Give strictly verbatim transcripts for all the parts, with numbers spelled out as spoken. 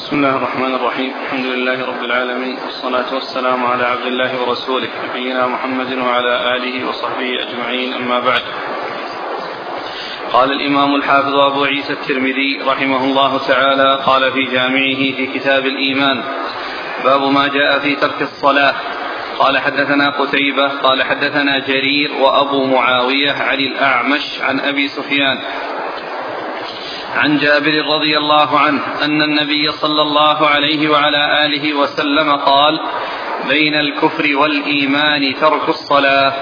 بسم الله الرحمن الرحيم. الحمد لله رب العالمين، والصلاة والسلام على عبد الله ورسوله نبينا محمد وعلى آله وصحبه أجمعين، أما بعد. قال الإمام الحافظ أبو عيسى الترمذي رحمه الله تعالى قال في جامعه في كتاب الإيمان: باب ما جاء في ترك الصلاة. قال حدثنا قتيبة قال حدثنا جرير وأبو معاوية عن الأعمش عن أبي سفيان عن جابر رضي الله عنه أن النبي صلى الله عليه وعلى آله وسلم قال: بين الكفر والإيمان ترك الصلاة.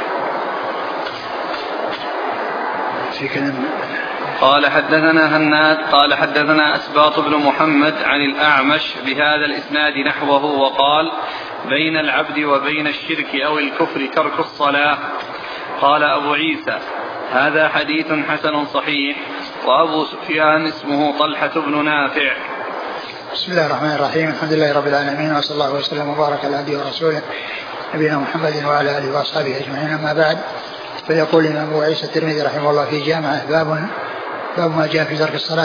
قال حدثنا هناد قال حدثنا أسباط بن محمد عن الأعمش بهذا الإسناد نحوه، وقال: بين العبد وبين الشرك أو الكفر ترك الصلاة. قال أبو عيسى: هذا حديث حسن صحيح. وأبو سفيان اسمه طلحة بن نافع. بسم الله الرحمن الرحيم. الحمد لله رب العالمين، وصلى الله وسلم وبارك على عبده ورسوله نبينا محمد وعلى آله وأصحابه أجمعين، أما بعد. فيقول الإمام أبو عيسى الترمذي رحمه الله في جامعه: باب باب ما جاء في ترك الصلاة،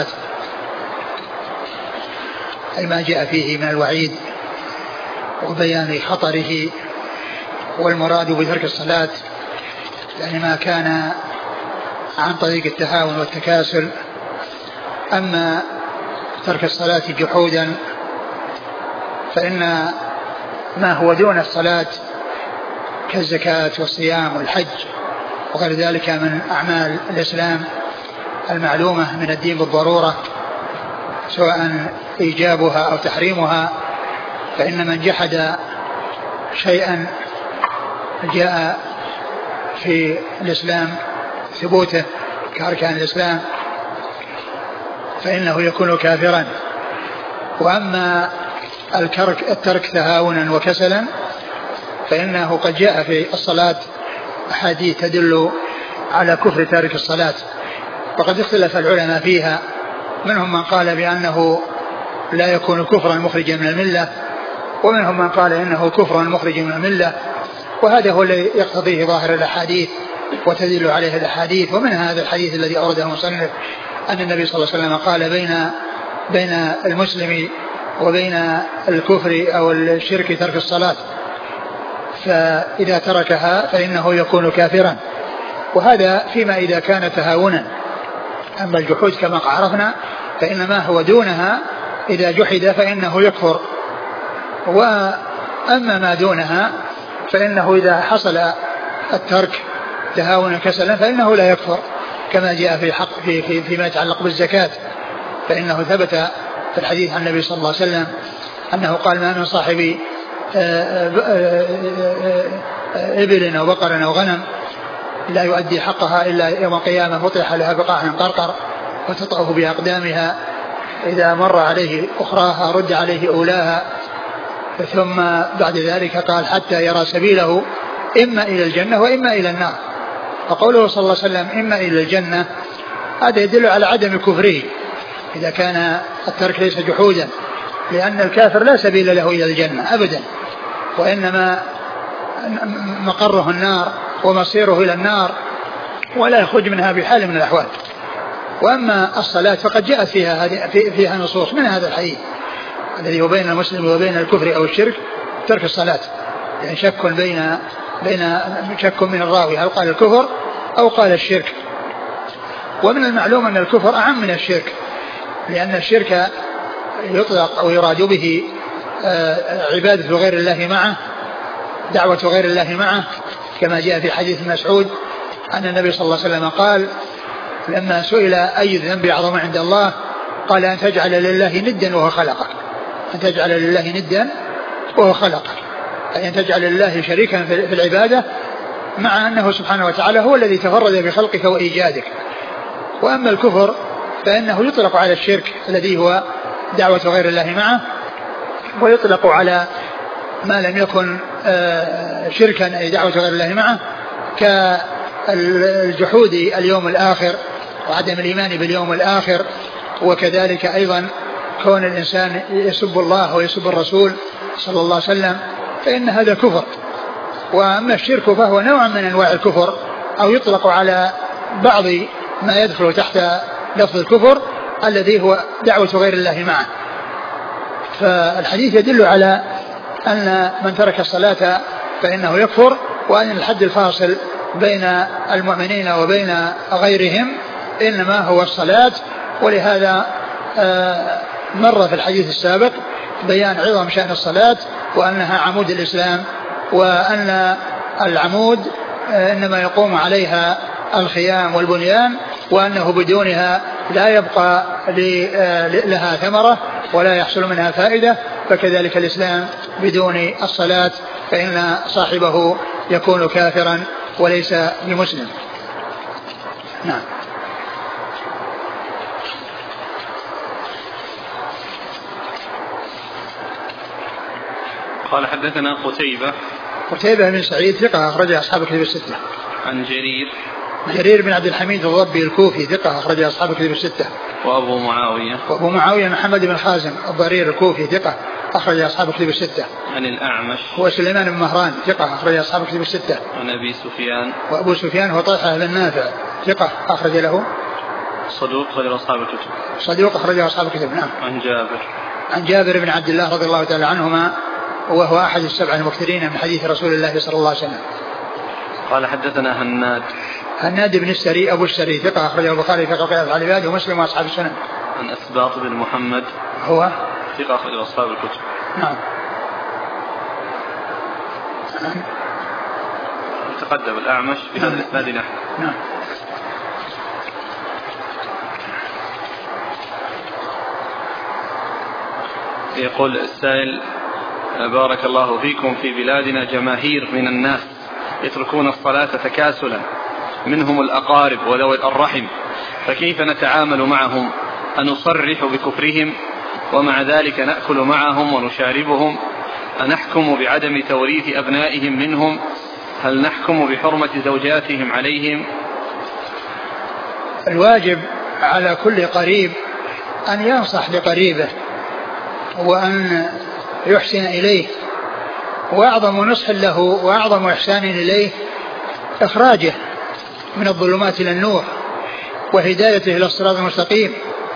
أي ما جاء فيه من الوعيد وبيان خطره. والمراد بترك الصلاة يعني ما كان عن طريق التهاون والتكاسل. أما ترك الصلاة جحودا فإن ما هو دون الصلاة كالزكاة والصيام والحج وغير ذلك من أعمال الإسلام المعلومة من الدين بالضرورة، سواء إيجابها أو تحريمها. فإن من جحد شيئا جاء في الإسلام ثبوته كأركان الإسلام فإنه يكون كافرا. وأما الترك تهاونا وكسلا فإنه قد جاء في الصلاة أحاديث تدل على كفر تارك الصلاة، وقد اختلف العلماء فيها. منهم من قال بأنه لا يكون كفرا مخرجا من الملة، ومنهم من قال إنه كفرا مخرجا من الملة، وهذا هو الذي يقتضيه ظاهر الأحاديث وتدل عليه الأحاديث. ومن هذا الحديث الذي أورده المصنف أن النبي صلى الله عليه وسلم قال: بين بين المسلم وبين الكفر أو الشرك ترك الصلاة، فإذا تركها فإنه يكون كافرا. وهذا فيما إذا كان تهاونا. أما الجحود كما عرفنا فإنما هو دونها، إذا جحد فإنه يكفر. وأما ما دونها فإنه إذا حصل الترك تهاونا كسلا فإنه لا يكفر، كما جاء في حق في في فيما يتعلق بالزكاة، فإنه ثبت في الحديث عن النبي صلى الله عليه وسلم أنه قال: ما من صاحب إبل أو بقر أو غنم لا يؤدي حقها إلا يوم القيامة فطح لها بقاع قرقر وتطأه بأقدامها، إذا مر عليه أخراها رد عليه أولاها، ثم بعد ذلك قال: حتى يرى سبيله إما إلى الجنة وإما إلى النار. فقوله صلى الله عليه وسلم إما إلى الجنة هذا يدل على عدم كفره إذا كان الترك ليس جحودا، لأن الكافر لا سبيل له إلى الجنة أبدا، وإنما مقره النار ومصيره إلى النار ولا يخرج منها بحال من الأحوال. وأما الصلاة فقد جاءت فيها فيها نصوص من هذا الحديث الذي هو بين المسلم وبين الكفر أو الشرك ترك الصلاة، يعني شك بين بين شك من الراوي هل قال الكفر أو قال الشرك. ومن المعلوم أن الكفر أعم من الشرك، لأن الشرك يطلق أو يراد به عبادة غير الله معه، دعوة غير الله معه، كما جاء في حديث مسعود أن النبي صلى الله عليه وسلم قال لما سئل أي الذنب أعظم عند الله قال: أن تجعل لله ندا وهو خلقك. أن تجعل لله ندا وهو خلقك، أي أن تجعل لله شريكا في العبادة، مع أنه سبحانه وتعالى هو الذي تفرد بخلقك وإيجادك. وأما الكفر فإنه يطلق على الشرك الذي هو دعوة غير الله معه، ويطلق على ما لم يكن شركا أي دعوة غير الله معه كالجحود اليوم الآخر وعدم الإيمان باليوم الآخر، وكذلك أيضا كون الإنسان يسب الله ويسب الرسول صلى الله عليه وسلم، فإن هذا كفر. وأما الشرك فهو نوع من أنواع الكفر، أو يطلق على بعض ما يدخل تحت لفظ الكفر الذي هو دعوة غير الله معه. فالحديث يدل على أن من ترك الصلاة فإنه يكفر، وأن الحد الفاصل بين المؤمنين وبين غيرهم إنما هو الصلاة. ولهذا مر في الحديث السابق بيان عظم شأن الصلاة وأنها عمود الإسلام، وأن العمود إنما يقوم عليها الخيام والبنيان، وأنه بدونها لا يبقى لها ثمرة ولا يحصل منها فائدة. فكذلك الإسلام بدون الصلاة فإن صاحبه يكون كافرا وليس بمسلم. نعم. قال حدثنا قتيبة قتيبة بن سعيد ثقة أخرج أصحاب الكتب الستة. عن جرير جرير بن عبد الحميد الضبي الكوفي ثقة أخرج أصحاب الكتب الستة. وأبو معاوية وأبو معاوية محمد بن خازم الضرير الكوفي ثقة أخرج أصحاب الكتب الستة. عن الأعمش هو سليمان بن مهران ثقة أخرج أصحاب الكتب الستة. عن أبي سفيان وأبو سفيان هو طلحة بن نافع ثقة أخرج له صدوق غير أصحاب الكتب صدوق أخرج أصحاب الكتب. نعم. عن جابر عن جابر بن عبد الله رضي الله تعالى عنهما وهو أحد السبع المكثرين من حديث رسول الله صلى الله عليه وسلم. قال حدثنا هناد هناد بن السري أبو السري ثقة أخرجه البخاري في قراءة العباد ومسلم وأصحاب السنن. عن أسباط بن محمد هو ثقة أخرجه أصحاب الكتب. نعم. تقدم الأعمش في هذا الإسناد نحو. نعم. يقول السائل: بارك الله فيكم، في بلادنا جماهير من الناس يتركون الصلاة تكاسلا، منهم الأقارب وذوي الرحم، فكيف نتعامل معهم؟ أنصرح بكفرهم ومع ذلك نأكل معهم ونشاربهم؟ أنحكم بعدم توريث أبنائهم منهم؟ هل نحكم بحرمة زوجاتهم عليهم؟ الواجب على كل قريب أن ينصح لقريبه وأن يحسن إليه، وأعظم نصح له وأعظم إحسان إليه إخراجه من الظلمات إلى النور وهدايته إلى الصراط المستقيم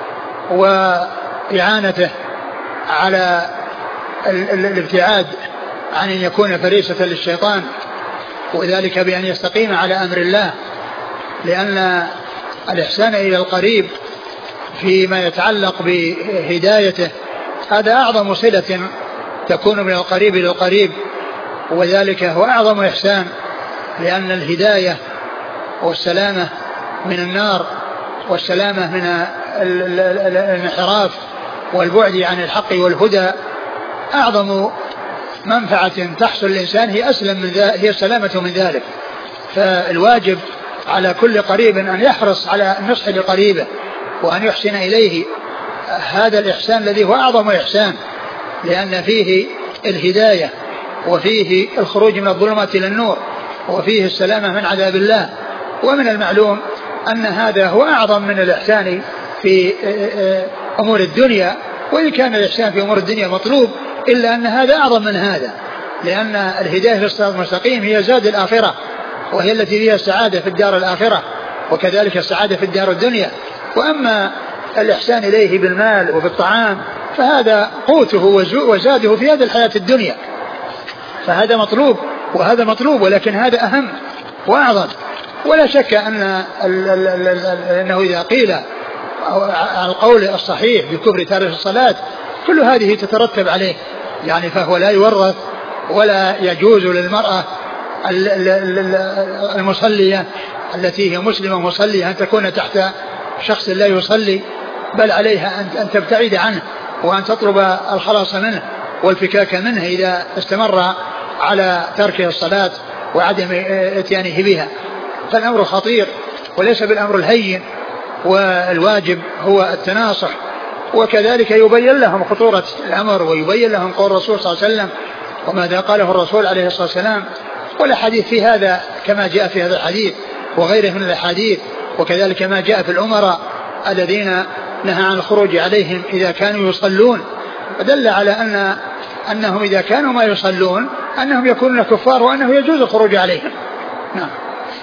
وإعانته على الابتعاد عن أن يكون فريسة للشيطان، وذلك بأن يستقيم على أمر الله، لأن الإحسان إلى القريب فيما يتعلق بهدايته هذا أعظم صلة تكون من القريب للقريب، وذلك هو أعظم إحسان، لأن الهداية والسلامة من النار والسلامة من الانحراف والبعد عن الحق والهدى أعظم منفعة تحصل الإنسان هي أسلم من ذلك، هي السلامة من ذلك. فالواجب على كل قريب أن يحرص على النصح لقريبه وأن يحسن إليه هذا الإحسان الذي هو أعظم إحسان، لأن فيه الهداية وفيه الخروج من الظلمات إلى النور وفيه السلامة من عذاب الله. ومن المعلوم أن هذا هو أعظم من الإحسان في أمور الدنيا، وإن كان الإحسان في أمور الدنيا مطلوب إلا أن هذا أعظم من هذا، لأن الهداية في الصراط المستقيم هي زاد الآخرة، وهي التي فيها السعادة في الدار الآخرة وكذلك السعادة في الدار الدنيا. وأما الإحسان إليه بالمال وبالطعام فهذا قوته وزاده في هذه الحياة الدنيا، فهذا مطلوب وهذا مطلوب، ولكن هذا أهم وأعظم. ولا شك أن أنه إذا قيل القول الصحيح بكفر تارك الصلاة كل هذه تترتب عليه، يعني فهو لا يورث ولا يجوز للمرأة المصلية التي هي مسلمة مصلية أن تكون تحت شخص لا يصلي، بل عليها أن تبتعد عنه وأن تطلب الخلاص منه والفكاك منه إذا استمر على ترك الصلاة وعدم اتيانه بها. فالأمر خطير وليس بالأمر الهين، والواجب هو التناصح، وكذلك يبين لهم خطورة الأمر ويبين لهم قول الرسول صلى الله عليه وسلم وماذا قاله الرسول عليه الصلاة والسلام، والحديث في هذا كما جاء في هذا الحديث وغيره من الحديث، وكذلك ما جاء في الأمراء الذين نهى عن الخروج عليهم إذا كانوا يصلون، ودل على أن أنهم إذا كانوا ما يصلون أنهم يكونون كفار وأنه يجوز الخروج عليهم. نعم.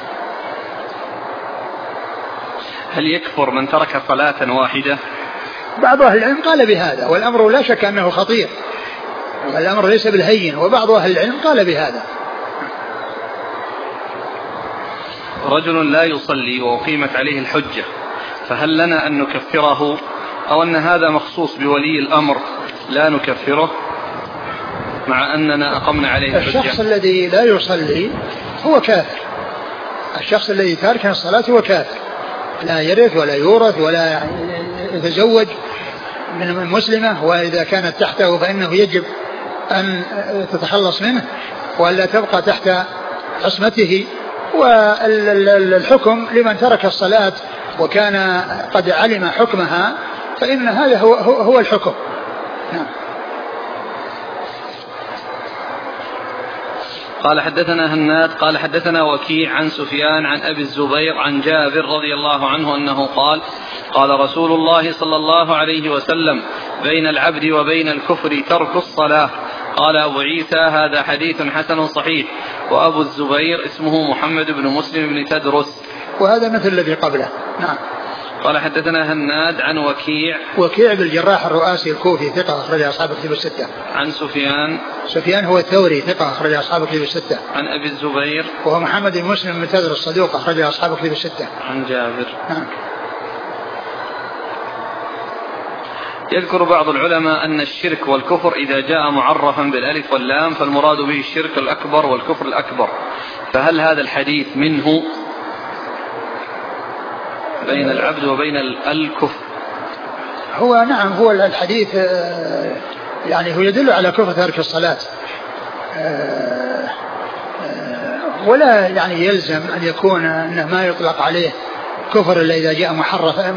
هل يكفر من ترك صلاة واحدة؟ بعض أهل العلم قال بهذا، والأمر لا شك أنه خطير، والأمر ليس بالهين، وبعض أهل العلم قال بهذا. رجل لا يصلي وأقيمت عليه الحجة، فهل لنا أن نكفره أو أن هذا مخصوص بولي الأمر لا نكفره مع أننا أقمنا عليه الحجة؟ الشخص الذي لا يصلي هو كافر، الشخص الذي تارك الصلاة هو كافر، لا يرث ولا يورث ولا يتزوج من مسلمة، وإذا كانت تحته فإنه يجب أن تتخلص منه ولا تبقى تحت عصمته. والحكم لمن ترك الصلاة وكان قد علم حكمها فإن هذا هو, هو الحكم. نعم. قال حدثنا هناد قال حدثنا وكيع عن سفيان عن أبي الزبير عن جابر رضي الله عنه أنه قال قال رسول الله صلى الله عليه وسلم بين العبد وبين الكفر ترك الصلاة. قال أبو عيسى هذا حديث حسن صحيح. وأبو الزبير اسمه محمد بن مسلم بن تدرس، وهذا مثل الذي قبله. نعم. قال حدثنا هناد عن وكيع وكيع بالجراح الرؤاسي الكوفي ثقة أخرج أصحاب الكتب الستة. عن سفيان سفيان هو الثوري ثقة أخرج أصحاب الكتب الستة. عن أبي الزبير وهو محمد بن مسلم بن تدرس الصدوق أخرج أصحاب الكتب الستة. عن جابر. نعم. يذكر بعض العلماء أن الشرك والكفر إذا جاء معرفا بالألف واللام فالمراد به الشرك الأكبر والكفر الأكبر، فهل هذا الحديث منه بين العبد وبين الكفر؟ هو نعم، هو الحديث يعني هو يدل على كفر ترك الصلاة، ولا يعني يلزم أن يكون أنه ما يطلق عليه كفر إلا إذا جاء محرفا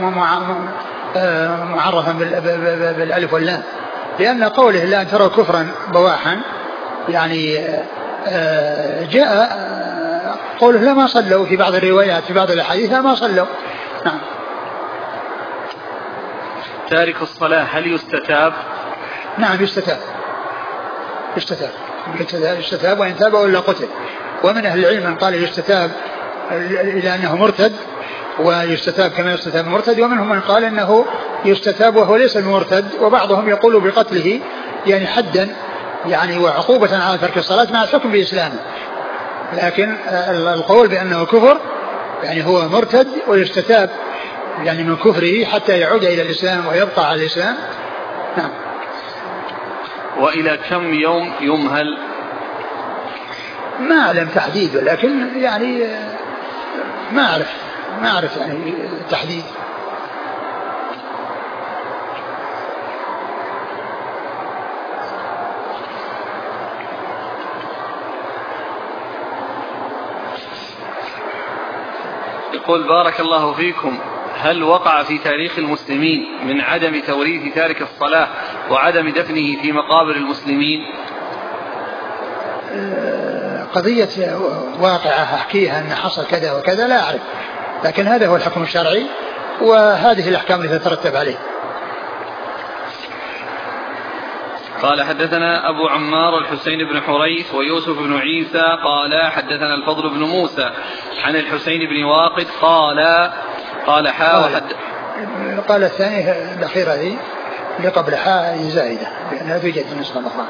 معرفا بالألف واللام، لأن قوله لا أن تروا كفرا بواحا يعني جاء قوله لا ما صلوا في بعض الروايات في بعض الأحاديث لا ما صلوا. نعم. تارك الصلاة هل يستتاب؟ نعم يستتاب يستتاب يستتاب وإن تاب إلا قتل. ومن أهل العلم من قال يستتاب إلى أنه مرتد ويستتاب كما يستتاب المرتد، ومنهم من قال أنه يستتاب وهو ليس المرتد، وبعضهم يقول بقتله يعني حدا يعني وعقوبة على ترك الصلاة مع الحكم بإسلامه، لكن القول بأنه كفر يعني هو مرتد ويستتاب يعني من كفره حتى يعود إلى الإسلام ويبقى على الإسلام. نعم. وإلى كم يوم يمهل؟ ما أعلم تحديد، لكن يعني ما أعرف ما أعرف يعني تحديد. يقول بارك الله فيكم، هل وقع في تاريخ المسلمين من عدم توريث تارك الصلاة وعدم دفنه في مقابر المسلمين؟ قضية واقعة أحكيها أن حصل كذا وكذا لا أعرف، لكن هذا هو الحكم الشرعي وهذه الأحكام التي تترتب عليه. قال حدثنا أبو عمار الحسين بن حريث ويوسف بن عيسى قال حدثنا الفضل بن موسى عن الحسين بن واقد قال قال حا وحد قال الثانية الأخيرة هذه اللي قبل حا زائدة لأنها توجد في نسخة الأخرى.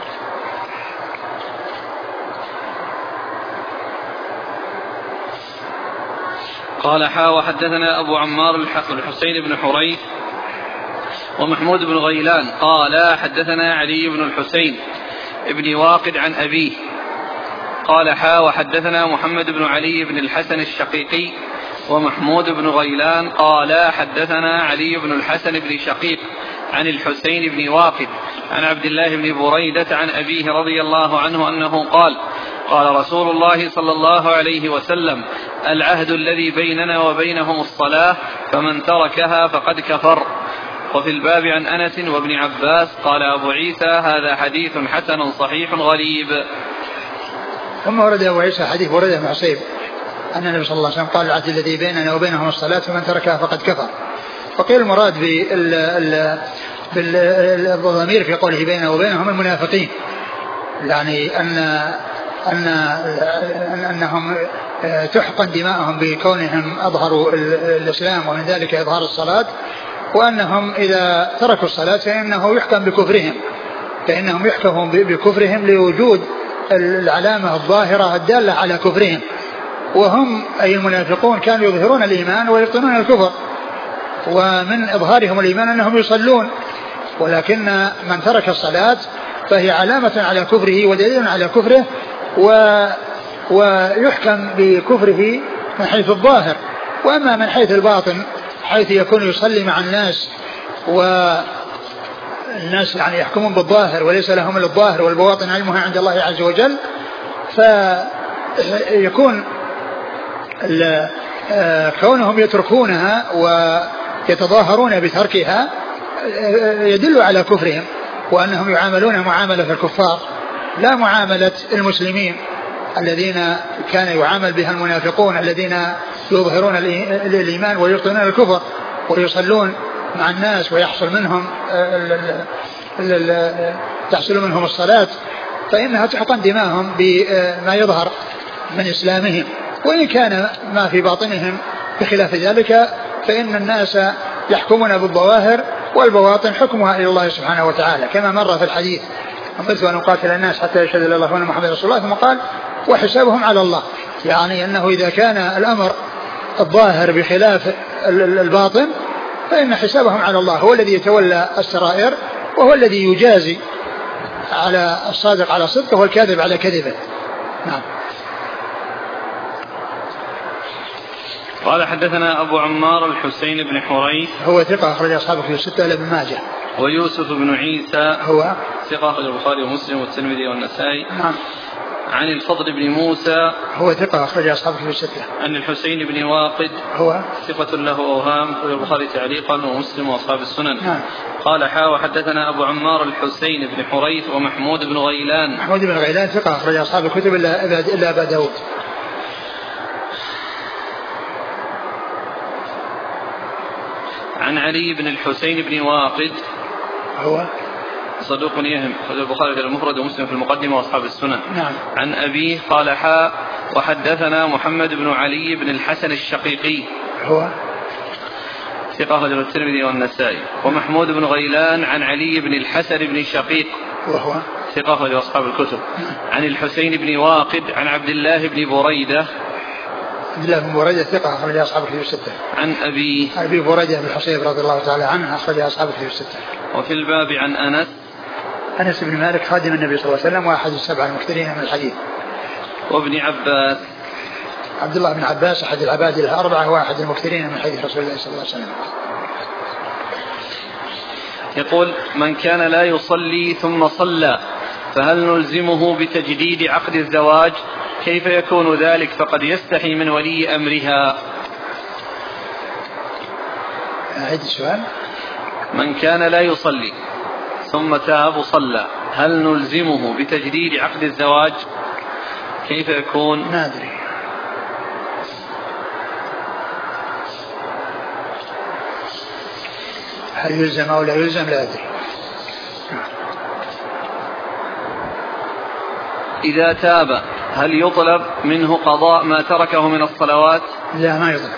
قال حا وحدثنا أبو عمار الحسين بن حريث ومحمود بن غيلان قال حدثنا علي بن الحسين ابن واقد عن أبيه قال حا وحدثنا محمد بن علي بن الحسن الشقيقي ومحمود بن غيلان قال حدثنا علي بن الحسن بن شقيق عن الحسين بن واقد عن عبد الله بن بريدة عن أبيه رضي الله عنه أنه قال قال رسول الله صلى الله عليه وسلم العهد الذي بيننا وبينهم الصلاة فمن تركها فقد كفر. وفي الباب عن أنس وابن عباس قال أبو عيسى هذا حديث حسن صحيح غريب. ثم ورد أبو عيسى حديث ورده مع عصيب أن النبي صلى الله عليه وسلم قال العهد الذي بيننا وبينهم الصلاة فمن تركها فقد كفر. وقيل المراد بالضمير في قوله بيننا وبينهم المنافقين، يعني أن أن أنهم تحقن دماءهم بكونهم أظهروا الإسلام ومن ذلك إظهار الصلاة، وأنهم إذا تركوا الصلاة فإنه يحكم بكفرهم فإنهم يحكمون بكفرهم لوجود العلامة الظاهرة الدالة على كفرهم. وهم أي المنافقون كانوا يظهرون الإيمان ويبطنون الكفر، ومن إظهارهم الإيمان أنهم يصلون، ولكن من ترك الصلاة فهي علامة على كفره ودليل على كفره، و ويحكم بكفره من حيث الظاهر. وأما من حيث الباطن حيث يكون يصلي مع الناس والناس يعني يحكمون بالظاهر وليس لهم إلا الظاهر والبواطن علمها عند الله عز وجل، فيكون كونهم يتركونها ويتظاهرون بتركها يدل على كفرهم، وأنهم يعاملون معاملة الكفار لا معاملة المسلمين الذين كان يعامل بها المنافقون الذين يظهرون الإيمان ويبطنون الكفر ويصلون مع الناس ويحصل منهم تحصل منهم الصلاة، فإنها تحقن دماءهم بما يظهر من إسلامهم، وإن كان ما في باطنهم بخلاف ذلك فإن الناس يحكمون بالظواهر والبواطن حكمها إلى الله سبحانه وتعالى، كما مر في الحديث: أمرت أن أقاتل الناس حتى يشهدوا لا إله إلا الله وأن محمدا رسول الله، ثم قال: وحسابهم على الله. يعني أنه إذا كان الأمر الظاهر بخلاف الباطن فإن حسابهم على الله، هو الذي يتولى السرائر وهو الذي يجازي على الصادق على صدقه والكاذب على كذبه. نعم. قال حدثنا أبو عمار الحسين بن حريث هو ثقة أخرج أصحابه في الستة إلا ابن ماجه. ويوسف بن عيسى هو ثقة أخرج البخاري ومسلم والترمذي والنسائي. نعم. عن الفضل بن موسى هو ثقة أخرج أصحابه في الستة. عن الحسين بن واقد هو ثقة له أوهام أخرج البخاري تعليقا ومسلم وأصحاب السنن. نعم. قال حا وحدثنا أبو عمار الحسين بن حريث ومحمود بن غيلان. محمود بن غيلان ثقة أخرج أصحاب الكتب إلا أبا داود. عن علي بن الحسين بن واقد هو صدوق يهم أخرج البخاري في المفرد ومسلم في المقدمة وأصحاب السنن. نعم. عن أبيه قال حا وحدثنا محمد بن علي بن الحسن الشقيقي هو ثقة أخرج الترمذي والنسائي. ومحمود بن غيلان عن علي بن الحسن بن شقيق وهو ثقة أخرج أصحاب الكتب. عن الحسين بن واقد عن عبد الله بن بريدة عبد الله بن بريدة ثقة أخرج أصحاب الكتب الستة. عن أبي أبي بريدة بن الحصيب رضي الله تعالى عنه أخرج أصحاب الكتب الستة. وفي الباب عن أنس أنس بن مالك خادم النبي صلى الله عليه وسلم وأحد السبعة المكثرين من الحديث. وابن عباس عبد الله بن عباس أحد العباد الأربعة وأحد المكثرين من حديث رسول الله صلى الله عليه وسلم. يقول: من كان لا يصلي ثم صلى فهل نلزمه بتجديد عقد الزواج؟ كيف يكون ذلك فقد يستحي من ولي أمرها؟ أعيد السؤال. من كان لا يصلي ثم تاب وصلى هل نلزمه بتجديد عقد الزواج؟ كيف يكون؟ ما أدري. هل يلزم أو لا يلزم لا أدري. إذا تاب هل يطلب منه قضاء ما تركه من الصلوات؟ لا ما يطلب.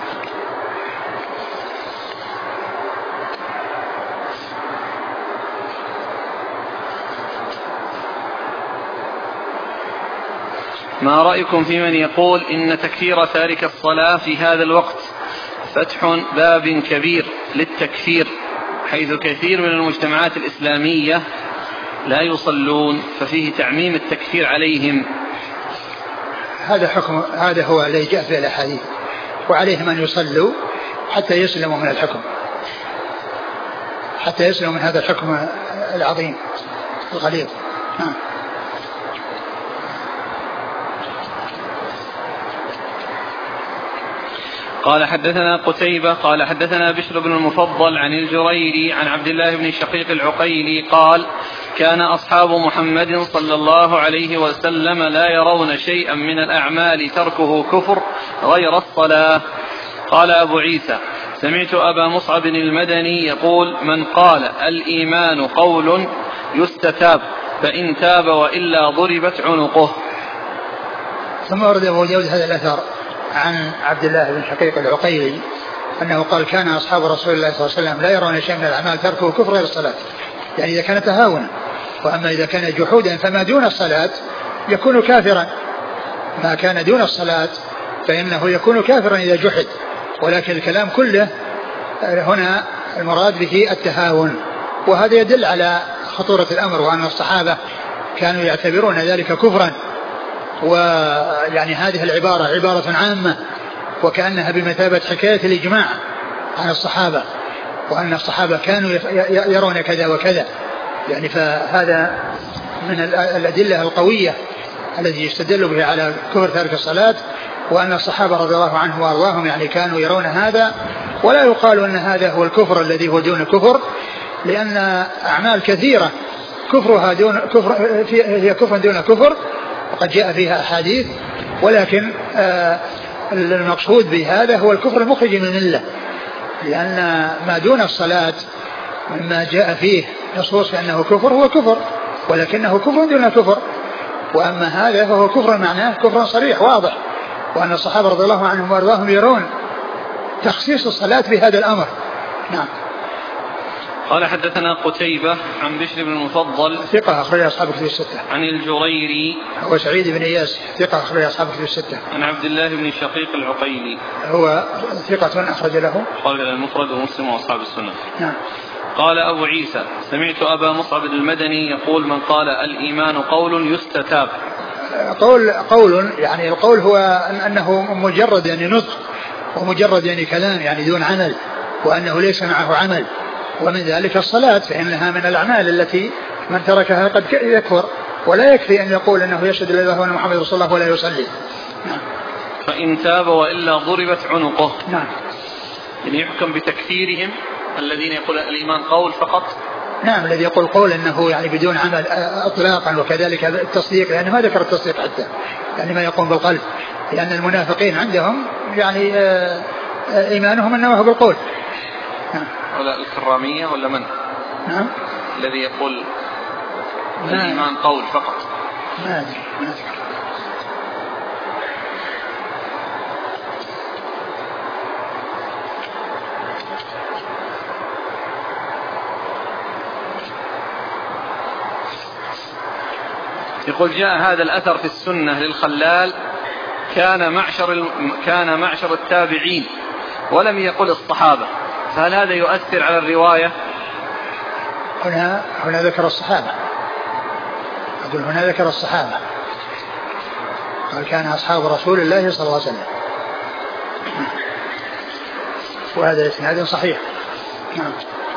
ما رأيكم في من يقول إن تكفير تارك الصلاة في هذا الوقت فتح باب كبير للتكفير، حيث كثير من المجتمعات الإسلامية لا يصلون ففيه تعميم التكفير عليهم؟ هذا حكم، هذا هو الذي جاء في الأحاديث، وعليهم أن يصلوا حتى يسلموا من الحكم، حتى يسلموا من هذا الحكم العظيم الغليظ. نعم. قال حدثنا قتيبة قال حدثنا بشر بن المفضل عن الجريري عن عبد الله بن الشقيق العقيلي قال: كان أصحاب محمد صلى الله عليه وسلم لا يرون شيئا من الأعمال تركه كفر غير الصلاة. قال أبو عيسى: سمعت أبا مصعب المدني يقول: من قال الإيمان قول يستتاب فإن تاب وإلا ضربت عنقه. ثم ورد أبو داود هذا الأثر عن عبد الله بن شقيق العقيلي أنه قال كان أصحاب رسول الله صلى الله عليه وسلم لا يرون شيء من الأعمال تركه كفر غير الصلاة، يعني إذا كان تهاونا. وأما إذا كان جحودا فما دون الصلاة يكون كافرا، ما كان دون الصلاة فإنه يكون كافرا إذا جحد. ولكن الكلام كله هنا المراد به التهاون، وهذا يدل على خطورة الأمر، وأن الصحابة كانوا يعتبرون ذلك كفرا. ويعني هذه العبارة عبارة عامة، وكأنها بمثابة حكاية الإجماع عن الصحابة، وأن الصحابة كانوا يرون كذا وكذا، يعني فهذا من الأدلة القوية الذي يستدل به على كفر تارك الصلاة، وأن الصحابة رضي الله عنهم وأرضاهم يعني كانوا يرون هذا. ولا يقال أن هذا هو الكفر الذي هو دون كفر، لأن أعمال كثيرة كفرها دون كفر، هي كفر دون كفر، وقد جاء فيها أحاديث. ولكن آه المقصود بهذا هو الكفر المخرج من الملة، لأن ما دون الصلاة مما جاء فيه نصوص بأنه كفر هو كفر، ولكنه كفر دون كفر. وأما هذا فهو كفر معناه كفر صريح واضح، وأن الصحابة رضي الله عنهم وأرضاهم يرون تخصيص الصلاة بهذا الأمر. نعم. قال حدثنا قتيبة عن بشر بن المفضل ثقة أخرج أصحاب كتب الستة. عن الجريري هو سعيد بن إياس ثقة أخرج أصحاب كتب الستة. عن عبد الله بن شقيق العقيلي هو ثقة أخرج له قال المفرد ومسلم وأصحاب السنة. نعم. قال أبو عيسى سمعت أبا مصعب المدني يقول من قال الإيمان قول يستتاب. قول قول يعني القول هو أنه مجرد يعني نطق، ومجرد يعني كلام يعني دون عمل، وأنه ليس معه عمل. ومن ذلك الصلاة، فإنها من الأعمال التي من تركها قد يكفر، ولا يكفي أن يقول أنه يشهد لا إله إلا الله وأن محمد رسول الله ولا يصلي. نعم. فإن تاب وإلا ضربت عنقه. نعم. يعني يحكم بتكفيرهم الذين يقول الإيمان قول فقط. نعم، الذي يقول قول أنه يعني بدون عمل إطلاقا، وكذلك التصديق، يعني ما ذكر التصديق حتى، يعني ما يقوم بالقلب، لأن المنافقين عندهم يعني إيمانهم أنه هو بالقول. نعم. ولا الكرامية ولا من؟ نعم. الذي يقول الإيمان قول فقط. ما أدري ما أذكر. يقول جاء هذا الأثر في السنة للخلال كان معشر كان معشر التابعين ولم يقل الصحابة، فهل هذا يؤثر على الرواية؟ هنا هنا ذكر الصحابة، أقول هنا ذكر الصحابة، قال كان أصحاب رسول الله صلى الله عليه وسلم، وهذا إسناد صحيح. نعم.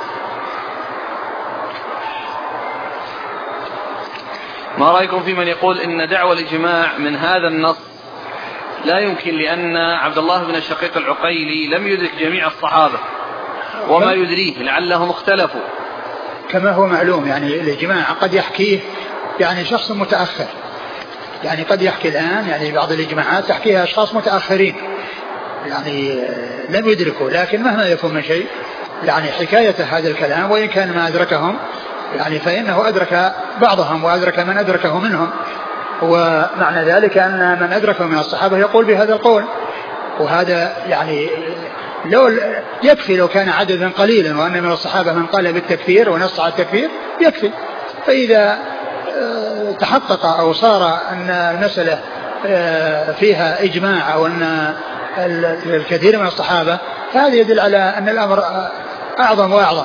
ما رأيكم في من يقول إن دعوى الإجماع من هذا النص لا يمكن، لأن عبد الله بن الشقيق العقيلي لم يدرك جميع الصحابة وما يدريه لعلهم اختلفوا كما هو معلوم. يعني الإجماع قد يحكيه يعني شخص متأخر، يعني قد يحكي الآن يعني بعض الإجماعات تحكيها أشخاص متأخرين يعني لم يدركوا، لكن مهما يكون من شيء يعني حكاية هذا الكلام وإن كان ما أدركهم يعني فإنه أدرك بعضهم وأدرك من أدركه منهم، ومعنى ذلك أن من أدركه من الصحابة يقول بهذا القول. وهذا يعني لو يكفي لو كان عددا قليلا، وأن من الصحابة من قال بالتكفير ونص على التكفير يكفي. فإذا تحقق أو صار أن المسألة فيها إجماع أو أن الكثير من الصحابة، فهذا يدل على أن الأمر أعظم وأعظم.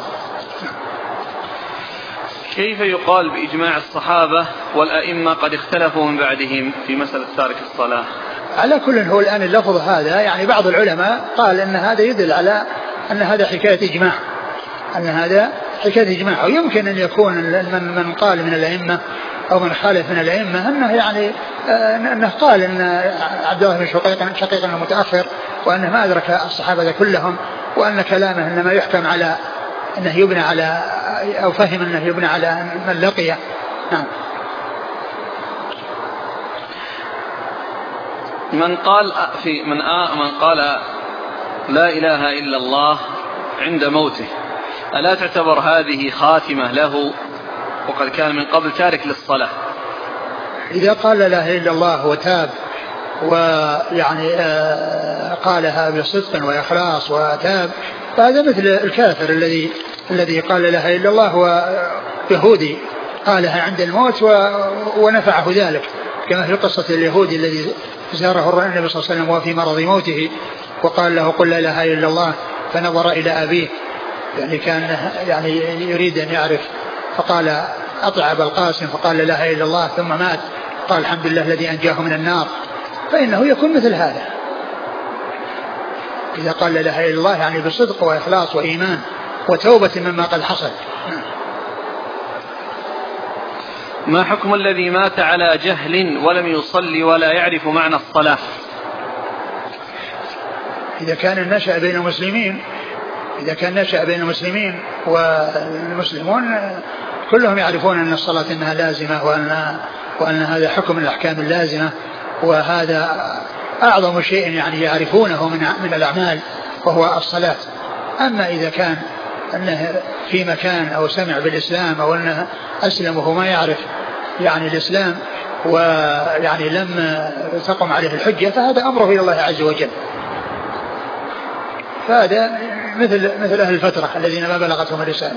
كيف يقال بإجماع الصحابة والأئمة قد اختلفوا من بعدهم في مسألة تارك الصلاة؟ على كل هو الآن اللفظ هذا يعني بعض العلماء قال أن هذا يدل على أن هذا حكاية إجماع، أن هذا حكاية إجماع. ويمكن أن يكون من, من قال من الأئمة أو من خالف من الأئمة أنه يعني أنه قال أن عبد الله بن شقيق شقيق أنه متأخر، وأنه ما أدرك الصحابة كلهم، وأن كلامه إنما يحكم على أنه يبنى على أو فهم أنه يبنى على من لقيه. نعم. من قال في من آ من قال لا إله إلا الله عند موته ألا تعتبر هذه خاتمة له وقد كان من قبل تارك للصلاة؟ إذا قال لا إله إلا الله وتاب ويعني قالها بصدق وإخلاص وتاب، فهذا مثل الكافر الذي الذي قال لا إله إلا الله ويهودي قالها عند الموت ونفعه ذلك، كما في قصة اليهودي الذي زاره النبي صلى الله عليه وسلم وفي مرض موته وقال له قل لا إله إلا الله، فنظر إلى أبيه يعني كان يعني يريد أن يعرف، فقال أطع أبا القاسم، فقال لا إله إلا الله ثم مات، قال الحمد لله الذي أنجاه من النار. فإنه يكون مثل هذا إذا قال لا إله إلا الله يعني بصدق وإخلاص وإيمان وتوبة مما قد حصل. ما حكم الذي مات على جهل ولم يصلي ولا يعرف معنى الصلاة؟ إذا كان نشأ بين المسلمين إذا كان نشأ بين المسلمين والمسلمون كلهم يعرفون أن الصلاة إنها لازمة، وأن, وأن هذا حكم من الأحكام اللازمة، وهذا أعظم شيء يعني يعرفونه من, من الأعمال وهو الصلاة. أما إذا كان أنه في مكان أو سمع بالإسلام أو أنه أسلم وهو ما يعرف يعني الإسلام ويعني لم تقم عليه الحجة، فهذا أمره إلى الله عز وجل. فهذا مثل مثل أهل الفترة الذين ما بلغتهم الرسالة.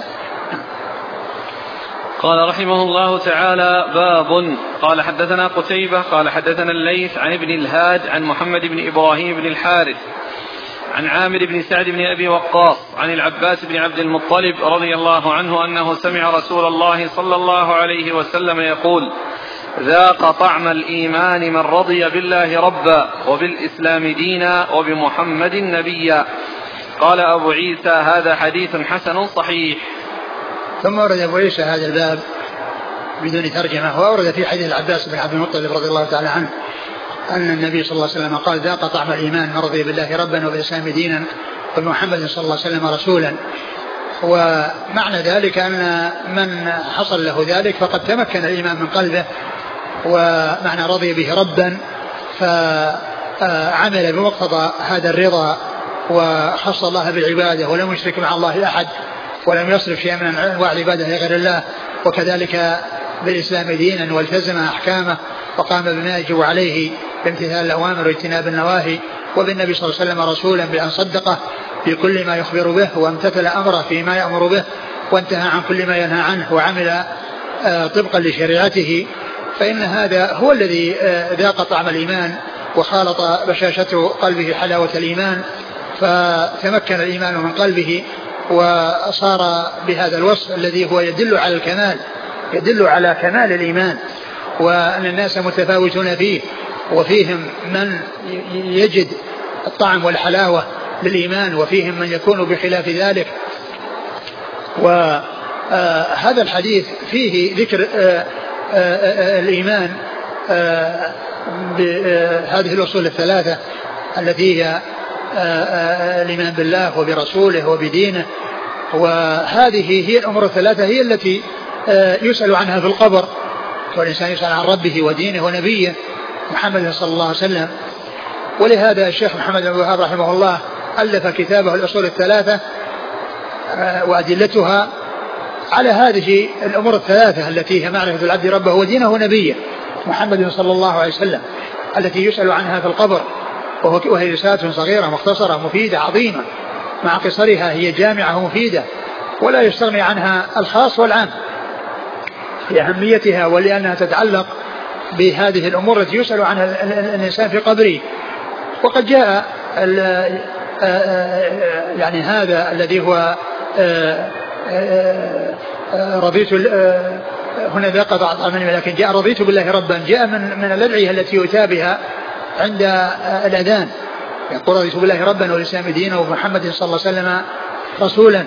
قال رحمه الله تعالى: باب. قال حدثنا قتيبة قال حدثنا الليث عن ابن الهاد عن محمد بن إبراهيم بن الحارث عن عامر بن سعد بن أبي وقاص عن العباس بن عبد المطلب رضي الله عنه أنه سمع رسول الله صلى الله عليه وسلم يقول: ذاق طعم الإيمان من رضي بالله ربا وبالإسلام دينا وبمحمد نبيا. قال أبو عيسى: هذا حديث حسن صحيح. ثم ورد أبو عيسى هذا الباب بدون ترجمة، وأورد في حديث العباس بن عبد المطلب رضي الله تعالى عنه أن النبي صلى الله عليه وسلم قال: ذاق طعم الإيمان من رضي بالله ربا وبالإسلام دينا وبمحمد صلى الله عليه وسلم رسولا. ومعنى ذلك أن من حصل له ذلك فقد تمكن الإيمان من قلبه، ومعنى رضي به ربا فعمل بمقتضى هذا الرضا وخص الله بالعبادة ولم يشرك مع الله أحد ولم يصرف شيئا من أنواع العبادة لغير الله، وكذلك بالإسلام دينا والتزم أحكامه وقام بما يجب عليه بامتثال الأوامر واجتناب النواهي، وبالنبي صلى الله عليه وسلم رسولا بأن صدقه في كل ما يخبر به وامتثل أمره فيما يأمر به وانتهى عن كل ما ينهى عنه وعمل طبقا لشريعته، فإن هذا هو الذي ذاق طعم الإيمان وخالط بشاشة قلبه حلاوة الإيمان، فتمكن الإيمان من قلبه وصار بهذا الوصف الذي هو يدل على الكمال، يدل على كمال الإيمان، وأن الناس متفاوتون فيه، وفيهم من يجد الطعم والحلاوة للإيمان وفيهم من يكون بخلاف ذلك. وهذا الحديث فيه ذكر الإيمان بهذه الأصول الثلاثة التي هي الإيمان بالله وبرسوله وبدينه، وهذه هي الأمور الثلاثة هي التي يسأل عنها في القبر، والإنسان يسأل عن ربه ودينه ونبيه محمد صلى الله عليه وسلم. ولهذا الشيخ محمد بن وهاب رحمه الله ألف كتابه الأصول الثلاثة وأدلتها على هذه الأمور الثلاثة التي هي معرفة العبد ربه ودينه ونبيه محمد صلى الله عليه وسلم، التي يسأل عنها في القبر، وهي رسالة صغيرة مختصرة مفيدة عظيمة، مع قصرها هي جامعة مفيدة ولا يستغني عنها الخاص والعام لأهميتها، ولأنها تتعلق بهذه الأمور التي يسأل عنها الإنسان في قبره. وقد جاء يعني هذا الذي هو رضيت هنا ذاق طعم الإيمان، لكن جاء رضيت بالله ربا جاء من من الأدعية التي يؤتى بها عند الأذان، يقول رضيت بالله ربا والإسلام دينا ومحمد صلى الله عليه وسلم رسولا.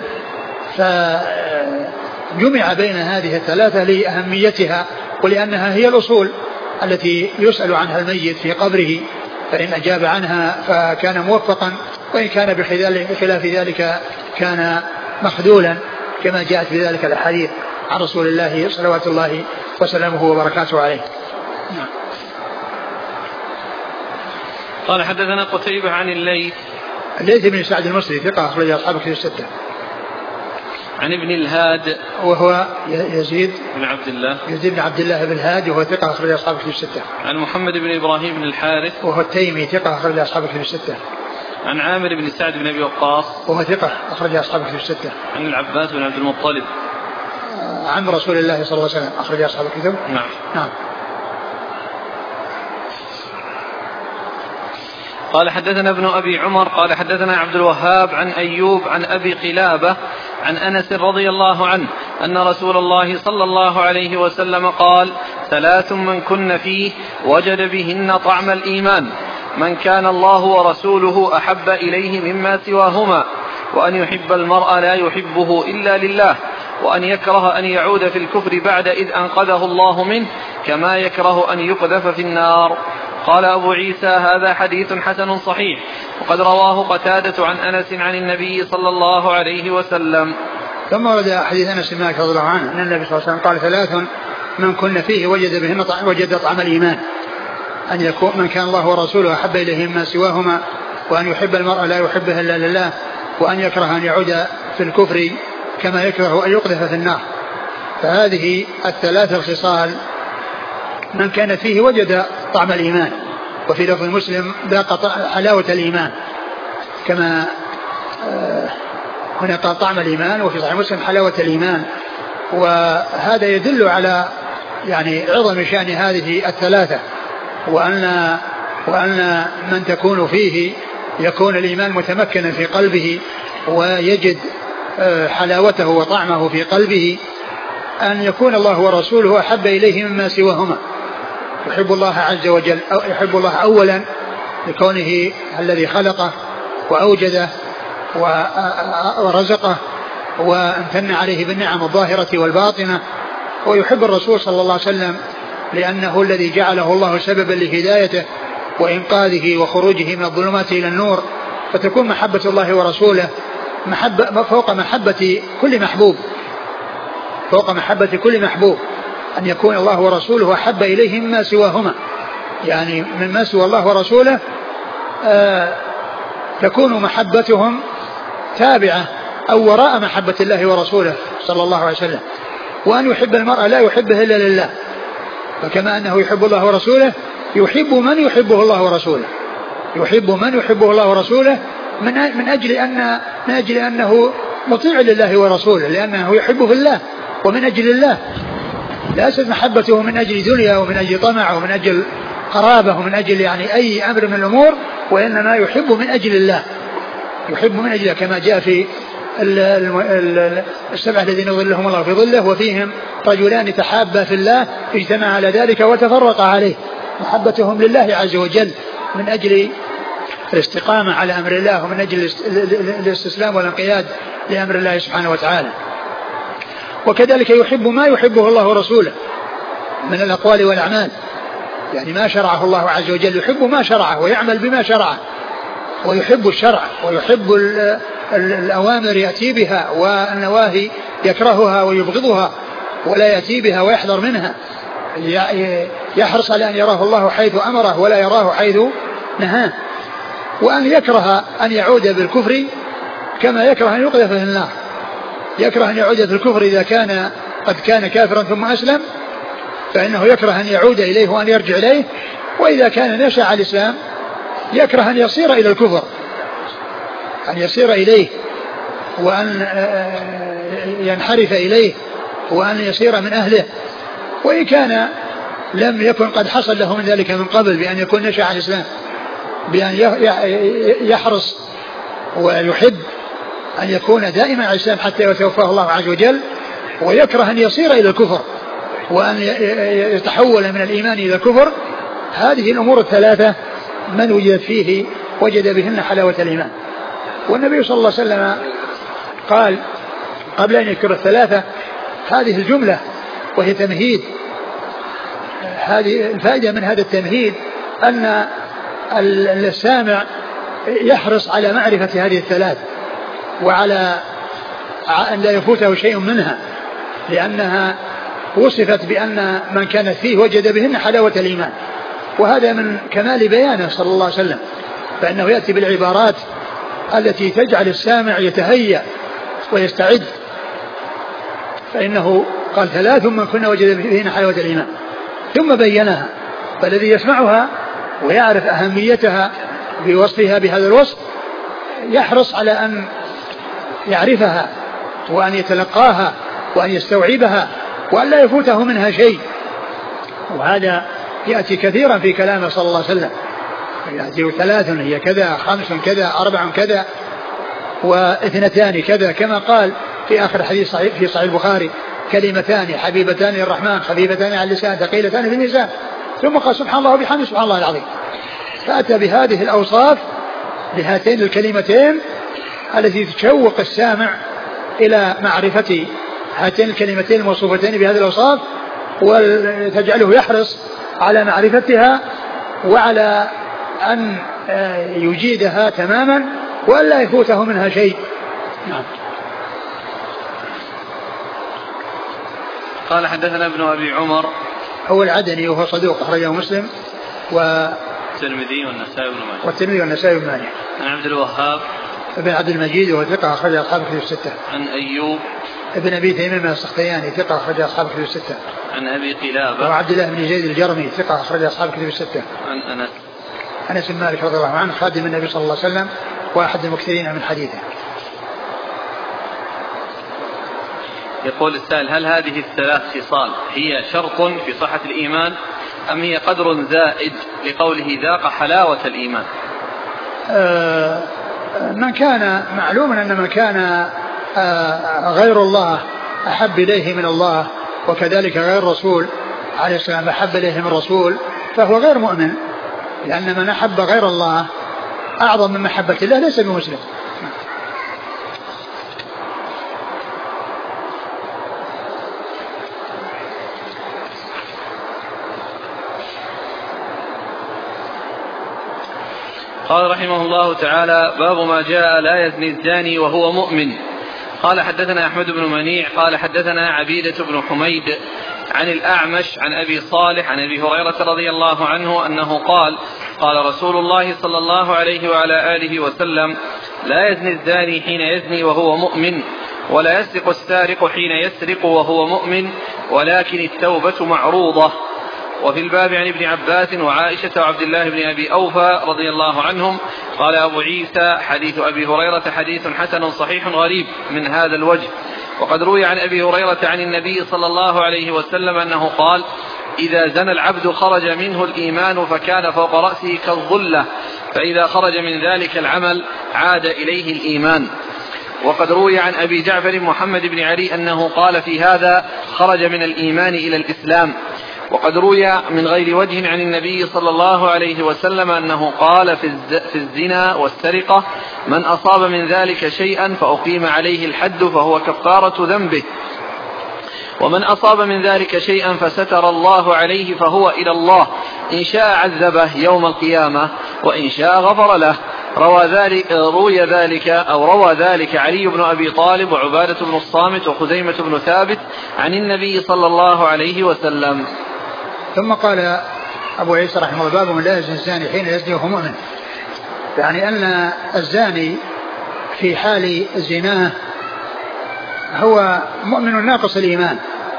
فجمع بين هذه الثلاثة لأهميتها ولأنها هي الأصول التي يسأل عنها الميت في قبره، فإن أجاب عنها فكان موفقا، وإن كان بخلاف ذلك كان مخذولا، كما جاءت في ذلك الأحاديث عن رسول الله صلوات الله وسلامه وبركاته عليه. نعم. قال حدثنا قتيبة عن الليث الليث بن سعد المصري ثقة أخرج أصحاب الكتب الستة. عن ابن الهاد وهو يزيد بن عبد الله يزيد بن عبد الله بن الهاد وهو ثقة أخرج أصحاب الكتب الستة. عن محمد بن إبراهيم بن الحارث وهو التيمي ثقة أخرج أصحاب الكتب الستة. عن عامر بن سعد بن أبي وقاص وهو ثقة أخرج أصحاب الكتب الستة. عن العباس بن عبد المطلب عن رسول الله صلى الله عليه وسلم أخرج أصحاب الكتب. نعم. نعم. قال حدثنا ابن أبي عمر قال حدثنا عبد الوهاب عن أيوب عن أبي قلابة عن أنس رضي الله عنه أن رسول الله صلى الله عليه وسلم قال ثلاث من كن فيه وجد بهن طعم الإيمان: من كان الله ورسوله أحب إليه مما سواهما، وأن يحب المرء لا يحبه إلا لله، وأن يكره أن يعود في الكفر بعد إذ أنقذه الله منه، كما يكره أن يقذف في النار. قال أبو عيسى: هذا حديث حسن صحيح، وقد رواه قتادة عن أنس عن النبي صلى الله عليه وسلم. ثم ورد حديث أنس بن مالك رضي الله عنه أن النبي صلى الله عليه وسلم قال: ثلاث من كن فيه وجد بهن وجد طعم الإيمان: أن يكون من كان الله ورسوله أحب إليه مما سواهما، وأن يحب المرء لا يحبه إلا لله، وأن يكره أن يعود في الكفر كما يكره أن يقذف في النار. فهذه الثلاث الخصال من كان فيه وجد طعم الإيمان. وفي لفظ مسلم: ذاق حلاوة الإيمان، كما هنا قال طعم الإيمان، وفي صحيح مسلم حلاوة الإيمان. وهذا يدل على يعني عظم شأن هذه الثلاثة، وأن وأن من تكون فيه يكون الإيمان متمكنا في قلبه ويجد حلاوته وطعمه في قلبه، أن يكون الله ورسوله أحب إليه مما سواهما. يحب الله عز وجل، أو يحب الله أولا لكونه الذي خلقه وأوجده ورزقه وامتن عليه بالنعم الظاهرة والباطنة، ويحب الرسول صلى الله عليه وسلم لأنه الذي جعله الله سببا لهدايته وإنقاذه وخروجه من الظلمات إلى النور. فتكون محبة الله ورسوله محبة فوق محبة كل محبوب، فوق محبة كل محبوب، أن يكون الله ورسوله أحب إليه مما سواهما، يعني مما سوى الله ورسوله آه تكون محبتهم تابعة أو وراء محبة الله ورسوله صلى الله عليه وسلم. وأن يحب المرء لا يحبه إلا لله، فكما أنه يحب الله ورسوله يحب من يحبه الله ورسوله، يحب من يحبه الله ورسوله من من أجل أن من أجل أنه مطيع لله ورسوله، لأنه يحبه الله ومن أجل الله. ليست محبته من أجل دنيا ومن أجل طمع ومن أجل قرابة ومن أجل يعني أي أمر من الأمور، وإنما يحب من أجل الله، يحب من أجله، كما جاء في السبعة الذين يظلهم الله في ظله وفيهم رجلان تحابا في الله اجتمع على ذلك وتفرق عليه. محبتهم لله عز وجل من أجل الاستقامة على أمر الله ومن أجل الاستسلام والانقياد لأمر الله سبحانه وتعالى. وكذلك يحب ما يحبه الله ورسوله من الأقوال والأعمال، يعني ما شرعه الله عز وجل يحب ما شرعه ويعمل بما شرعه، ويحب الشرع ويحب الأوامر يأتي بها، والنواهي يكرهها ويبغضها ولا يأتي بها ويحذر منها، يحرص على أن يراه الله حيث أمره ولا يراه حيث نهاه. وأن يكره أن يعود بالكفر كما يكره أن يقذف في النار، يكره أن يعود في الكفر إذا كان قد كان كافرا ثم أسلم فإنه يكره أن يعود إليه وأن يرجع إليه، وإذا كان نشأ على الإسلام يكره أن يصير إلى الكفر، أن يصير إليه وأن ينحرف إليه وأن يصير من أهله، وإن كان لم يكن قد حصل له من ذلك من قبل بأن يكون نشأ على الإسلام، بأن يحرص ويحب أن يكون دائما على الإسلام حتى يتوفاه الله عز وجل، ويكره أن يصير إلى الكفر وأن يتحول من الإيمان إلى الكفر. هذه الأمور الثلاثة من وجد فيه وجد بهن حلاوة الإيمان. والنبي صلى الله عليه وسلم قال قبل أن يذكر الثلاثة هذه الجملة وهي تمهيد. هذه الفائدة من هذا التمهيد أن السامع يحرص على معرفة هذه الثلاث وعلى أن لا يفوته شيء منها، لأنها وصفت بأن من كانت فيه وجد بهن حلاوة الإيمان، وهذا من كمال بيانه صلى الله عليه وسلم، فإنه يأتي بالعبارات التي تجعل السامع يتهيأ ويستعد فإنه قال ثلاث من كنا وجد فيهن حلاوة الإيمان، ثم بينها. فالذي يسمعها ويعرف أهميتها بوصفها بهذا الوصف يحرص على أن يعرفها وأن يتلقاها وأن يستوعبها وأن لا يفوته منها شيء. وهذا يأتي كثيرا في كلامه صلى الله عليه وسلم، يأتي ثلاث هي كذا، خمس كذا، أربع كذا، واثنتان كذا، كما قال في آخر حديث صحيح في صحيح البخاري: كلمتان حبيبتان للرحمن خفيفتان على اللسان ثقيلتان في الميزان. ثم قال: سبحان الله وبحمده سبحان الله العظيم. فأتى بهذه الأوصاف لهاتين الكلمتين التي تشوق السامع إلى معرفة هاتين الكلمتين الموصوفتين بهذه الأوصاف، وتجعله يحرص على معرفتها وعلى أن يجيدها تماما وألا يفوته منها شيء. نعم. قال: حدثنا ابن أبي عمر هو العدني وهو صدوق أخرجه مسلم و الترمذي والنسائي بن ماجه والترمذي والنسائي بن ماجه. عن عبد الوهاب ابن عبد المجيد وهو ثقة أخرج أصحاب الكتب الستة. عن أيوب ابن أبي تيمية السختياني ثقة أخرج أصحاب الكتب الستة. عن أبي قلابة وعبد الله بن زيد الجرمي ثقة أخرج أصحاب الكتب الستة. عن أنس أنس بن مالك رضي الله عنه خادم النبي صلى الله عليه وسلم وأحد المكثرين من حديثه. يقول السائل: هل هذه الثلاث خصال هي شرط في صحة الإيمان أم هي قدر زائد لقوله ذاق حلاوة الإيمان؟ آه من كان معلوما أن من كان آه غير الله أحب إليه من الله، وكذلك غير الرسول عليه السلام أحب إليه من الرسول، فهو غير مؤمن، لأن من أحب غير الله أعظم من محبة الله ليس بمسلم. قال رحمه الله تعالى: باب ما جاء لا يزني الزاني وهو مؤمن. قال: حدثنا أحمد بن منيع قال حدثنا عبيدة بن حميد عن الأعمش عن أبي صالح عن أبي هريرة رضي الله عنه أنه قال: قال رسول الله صلى الله عليه وعلى آله وسلم: لا يزني الزاني حين يزني وهو مؤمن، ولا يسرق السارق حين يسرق وهو مؤمن، ولكن التوبة معروضة. وفي الباب عن ابن عباس وعائشة وعبد الله بن أبي أوفى رضي الله عنهم. قال أبو عيسى: حديث أبي هريرة حديث حسن صحيح غريب من هذا الوجه. وقد روي عن أبي هريرة عن النبي صلى الله عليه وسلم أنه قال: إذا زنى العبد خرج منه الإيمان فكان فوق رأسه كالظلة، فإذا خرج من ذلك العمل عاد إليه الإيمان. وقد روي عن أبي جعفر محمد بن علي أنه قال في هذا: خرج من الإيمان إلى الإسلام. وقد روي من غير وجه عن النبي صلى الله عليه وسلم أنه قال في الزنا والسرقة: من أصاب من ذلك شيئا فأقيم عليه الحد فهو كفارة ذنبه، ومن أصاب من ذلك شيئا فستر الله عليه فهو إلى الله، إن شاء عذبه يوم القيامة وإن شاء غفر له. روى ذلك روي ذلك أو روى ذلك علي بن أبي طالب وعبادة بن الصامت وخزيمة بن ثابت عن النبي صلى الله عليه وسلم. ثم قال أبو عيسى رحمه الله: باب من لا يزني الزاني حين يزني وهو مؤمن، يعني أن الزاني في حال زناه هو مؤمن ناقص الإيمان،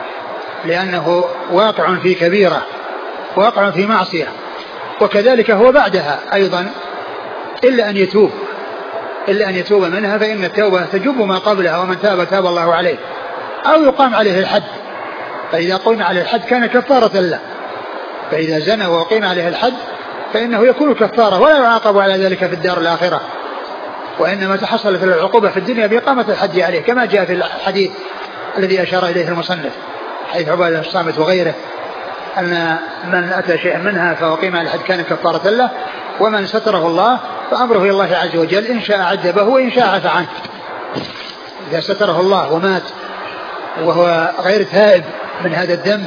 لأنه واقع في كبيرة، واقع في معصية، وكذلك هو بعدها أيضا، إلا أن يتوب إلا أن يتوب منها، فإن التوبة تجب ما قبلها، ومن تاب تاب الله عليه، أو يقام عليه الحد، فإذا قيم عليه الحد كان كفارة له. فإذا زنى وقيم عليه الحد فإنه يكون كفارة ولا يعاقب على ذلك في الدار الآخرة، وإنما تحصل في العقوبة في الدنيا بإقامة الحد عليه، كما جاء في الحديث الذي أشار إليه المصنف حيث عبادة بن الصامت وغيره أن من أتى شيئا منها فوقيم على الحد كان كفارة له، ومن ستره الله فأمره إلى الله عز وجل، إن شاء عذبه وإن شاء عفى عنه. إذا ستره الله ومات وهو غير تائب من هذا الذنب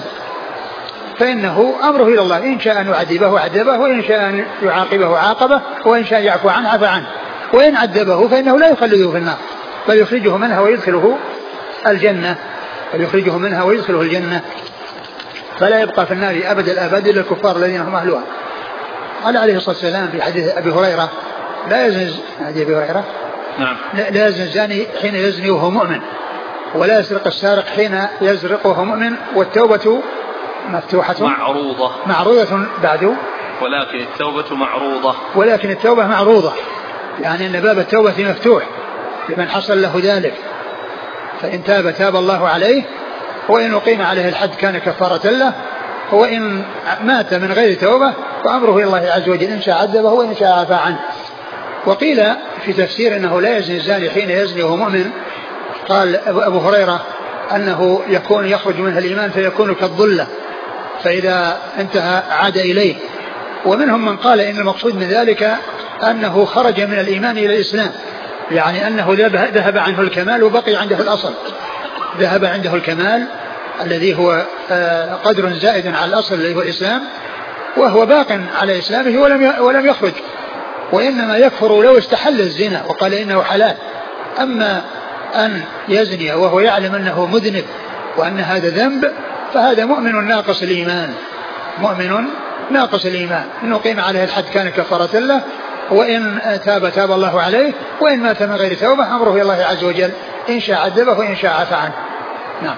فإنه أمره إلى الله، إن شاء أن يعذبه عذبه، وإن شاء أن يعاقبه عاقبه، وإن شاء يعفو عنه عفى عنه، وإن عذبه فإنه لا يخلده في النار بل يخرجه منها ويدخله الجنة بل يخرجه منها ويدخله الجنة، فلا يبقى في النار أبد الآباد إلا الكفار الذين هم أهلها. قال عليه الصلاة والسلام في حديث أبي هريرة: لا يزني حديث أبي هريرة نعم لا يزني الزاني حين يزني وهو مؤمن، ولا يسرق السارق حين يسرقه مؤمن، والتوبة مفتوحة معروضة معروضة بعد، ولكن التوبة معروضة ولكن التوبة معروضة، يعني أن باب التوبة مفتوح لمن حصل له ذلك، فإن تاب تاب الله عليه، وإن أقيم عليه الحد كان كفارة له، وإن مات من غير توبة فأمره إلى الله عز وجل، إن شاء عذبه وإن شاء عفى عنه. وقيل في تفسير أنه لا يزني الزاني حين يزني وهو مؤمن، قال أبو هريرة أنه يكون يخرج منها الإيمان فيكون كالظلة، فإذا انتهى عاد إليه. ومنهم من قال إن المقصود من ذلك أنه خرج من الإيمان إلى الإسلام، يعني أنه ذهب عنه الكمال وبقي عنده الأصل، ذهب عنده الكمال الذي هو قدر زائد على الأصل الذي هو الإسلام، وهو باق على إسلامه ولم ولم يخرج، وإنما يكفر لو استحل الزنا وقال إنه حلال. أما أن يزني وهو يعلم أنه مذنب وأن هذا ذنب فهذا مؤمن ناقص الإيمان، مؤمن ناقص الإيمان، إنه قيم عليه الحد كان كفارة له، وإن تاب تاب الله عليه، وإن مات من غير توبة أمره إلى الله عز وجل، إن شاء عذبه وإن شاء عفى عنه. نعم.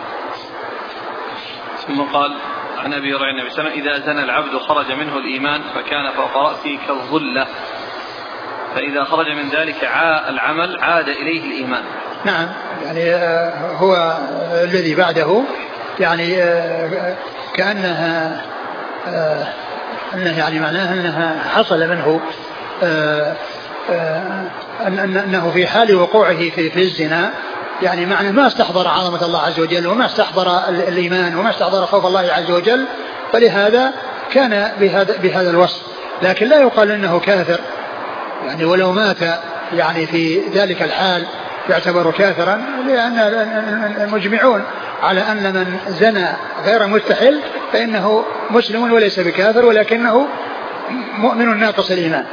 ثم قال عن أبي هريرة النبي صلى الله عليه وسلم: إذا زنى العبد خرج منه الإيمان فكان فوق رأسه كالظلة، فإذا خرج من ذلك عاء العمل عاد إليه الإيمان. نعم، يعني هو الذي بعده يعني كأنها أنه يعني معناه أنها حصل منه أنه في حال وقوعه في, في الزنا، يعني معنى ما استحضر عظمة الله عز وجل وما استحضر الإيمان وما استحضر خوف الله عز وجل، فلهذا كان بهذا, بهذا الوصف. لكن لا يقال أنه كافر، يعني ولو مات يعني في ذلك الحال يعتبر كافرا، لأن المجمعون على أن من زنى غير مستحل فإنه مسلم وليس بكافر، ولكنه مؤمن ناقص الإيمان.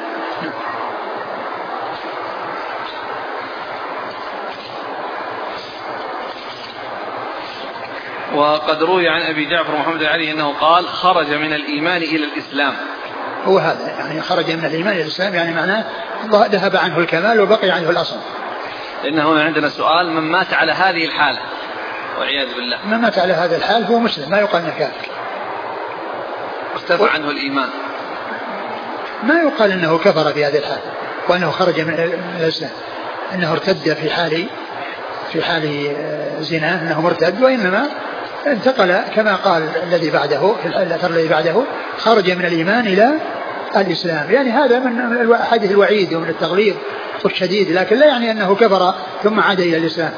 وقد روي عن أبي جعفر محمد العلي أنه قال: خرج من الإيمان إلى الإسلام. هو هذا يعني خرج من الإيمان إلى الإسلام، يعني معناه ذهب عنه الكمال وبقي عنه الأصل. لأن هنا عندنا سؤال: من مات على هذه الحالة والعياذ بالله، من مات على هذا الحال هو مسلم، ما يقال انه كافر، ارتفع و... عنه الإيمان، ما يقال انه كفر في هذه الحال وانه خرج من الإسلام، انه ارتد في حال في حال زنا، انه مرتد، وانما انتقل كما قال الذي بعده في الاثر الذي بعده: خرج من الإيمان إلى الإسلام. يعني هذا من حديث الوعيد ومن التغليظ والشديد، لكن لا يعني أنه كفر ثم عاد إلى الإسلام.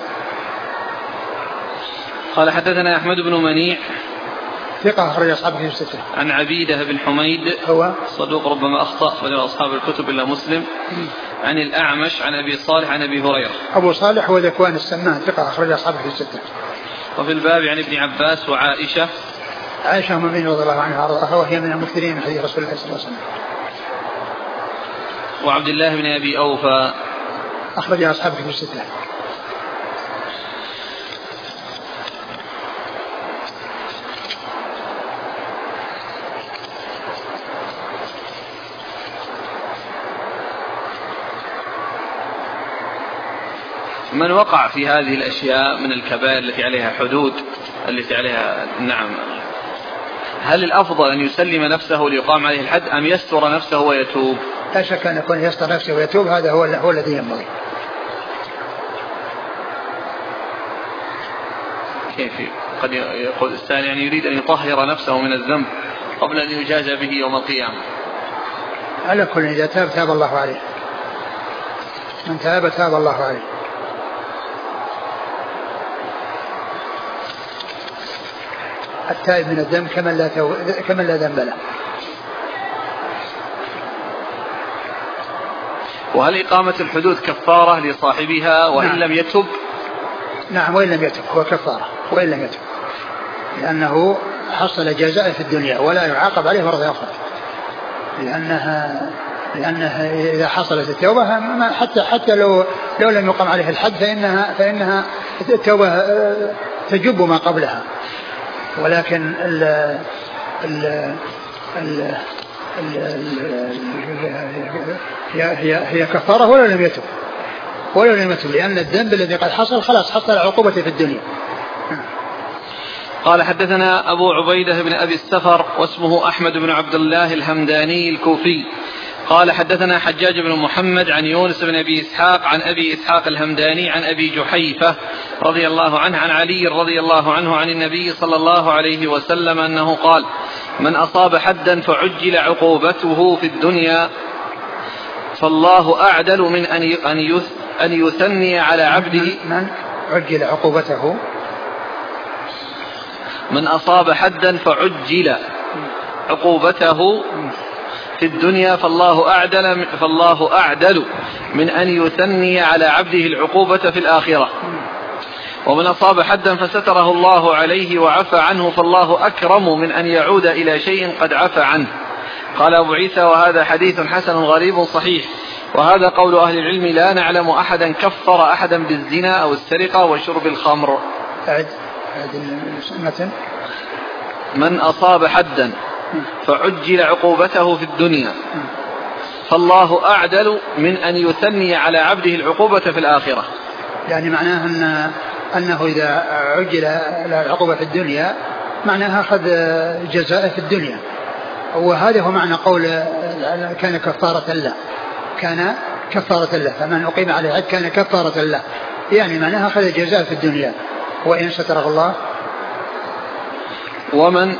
قال: حدثنا أحمد بن منيع ثقة أخرج أصحابه في الستة. عن عبيدة بن حميد هو صدوق ربما أخطأ أخرج أصحاب الكتب إلا مسلم. عن الأعمش عن أبي صالح عن أبي هريرة. أبو صالح هو ذكوان السمان ثقة أخرج أصحابه في الستة. وفي الباب عن ابن عباس وعائشة عائشة أم المؤمنين رضي الله عنها وأرضاها، وهي من المكثرين من حديث رسول الله صلى الله عليه وسلم. وعبد الله بن أبي أوفى أخرج أصحابه في الستة. من وقع في هذه الأشياء من الكبائر التي عليها حدود التي عليها نعم، هل الأفضل أن يسلم نفسه ليقام عليه الحد أم يستر نفسه ويتوب؟ لا شك أن يكون يستر نفسه ويتوب، هذا هو, هو الذي ينبغي. كيف قد يقول السائل يعني يريد أن يطهر نفسه من الذنب قبل أن يجازى به يوم القيامة؟ على كل إذا تاب تاب الله عليه، من تاب تاب الله عليه. التائب من الذنب كمن لا, تو... كمن لا ذنب له. وهل إقامة الحدود كفارة لصاحبها وإن نعم. لم يتب؟ نعم، وإن لم يتب هو كفارة وإن لم يتب، لأنه حصل جزاء في الدنيا ولا يعاقب عليه مرة أخرى، لأنها لأنها إذا حصلت التوبة حتى حتى لو لو لم يقام عليه الحد فإنها فإنها التوبة تجب ما قبلها، ولكن ال ال ال هي هي هي كفارة ولو لم يتب ولو لم يتب، لأن الذنب الذي قد حصل خلاص حصل عقوبته في الدنيا. قال حدثنا أبو عبيدة بن أبي السفر واسمه أحمد بن عبد الله الهمداني الكوفي قال حدثنا حجاج بن محمد عن يونس بن أبي إسحاق عن أبي إسحاق الهمداني عن أبي جحيفة رضي الله عنه عن علي رضي الله عنه عن النبي صلى الله عليه وسلم أنه قال من أصاب حدا فعجل عقوبته في الدنيا فالله أعدل من أن يثني على عبده. من عجل عقوبته من أصاب حدا فعجل عقوبته في الدنيا فالله أعدل, فالله أعدل من أن يثني على عبده العقوبة في الآخرة. ومن أصاب حدا فستره الله عليه وعفى عنه فالله أكرم من أن يعود إلى شيء قد عفى عنه. قال أبو عيسى وهذا حديث حسن غريب صحيح. وهذا قول أهل العلم لا نعلم أحدا كفر أحدا بالزنا أو السرقة وشرب الخمر. أعد أعد المتن. من أصاب حدا فعجل عقوبته في الدنيا فالله أعدل من أن يثني على عبده العقوبة في الآخرة. يعني معناه أن أنه إذا عجل العقوبة في الدنيا معناها أخذ جزاء في الدنيا، وهذا هو معنى قول كان كفارة له، كان كفارة له، فمن أقيم عليه الحد كان كفارة له، يعني معناها أخذ جزاء في الدنيا وإن ستره الله. ومن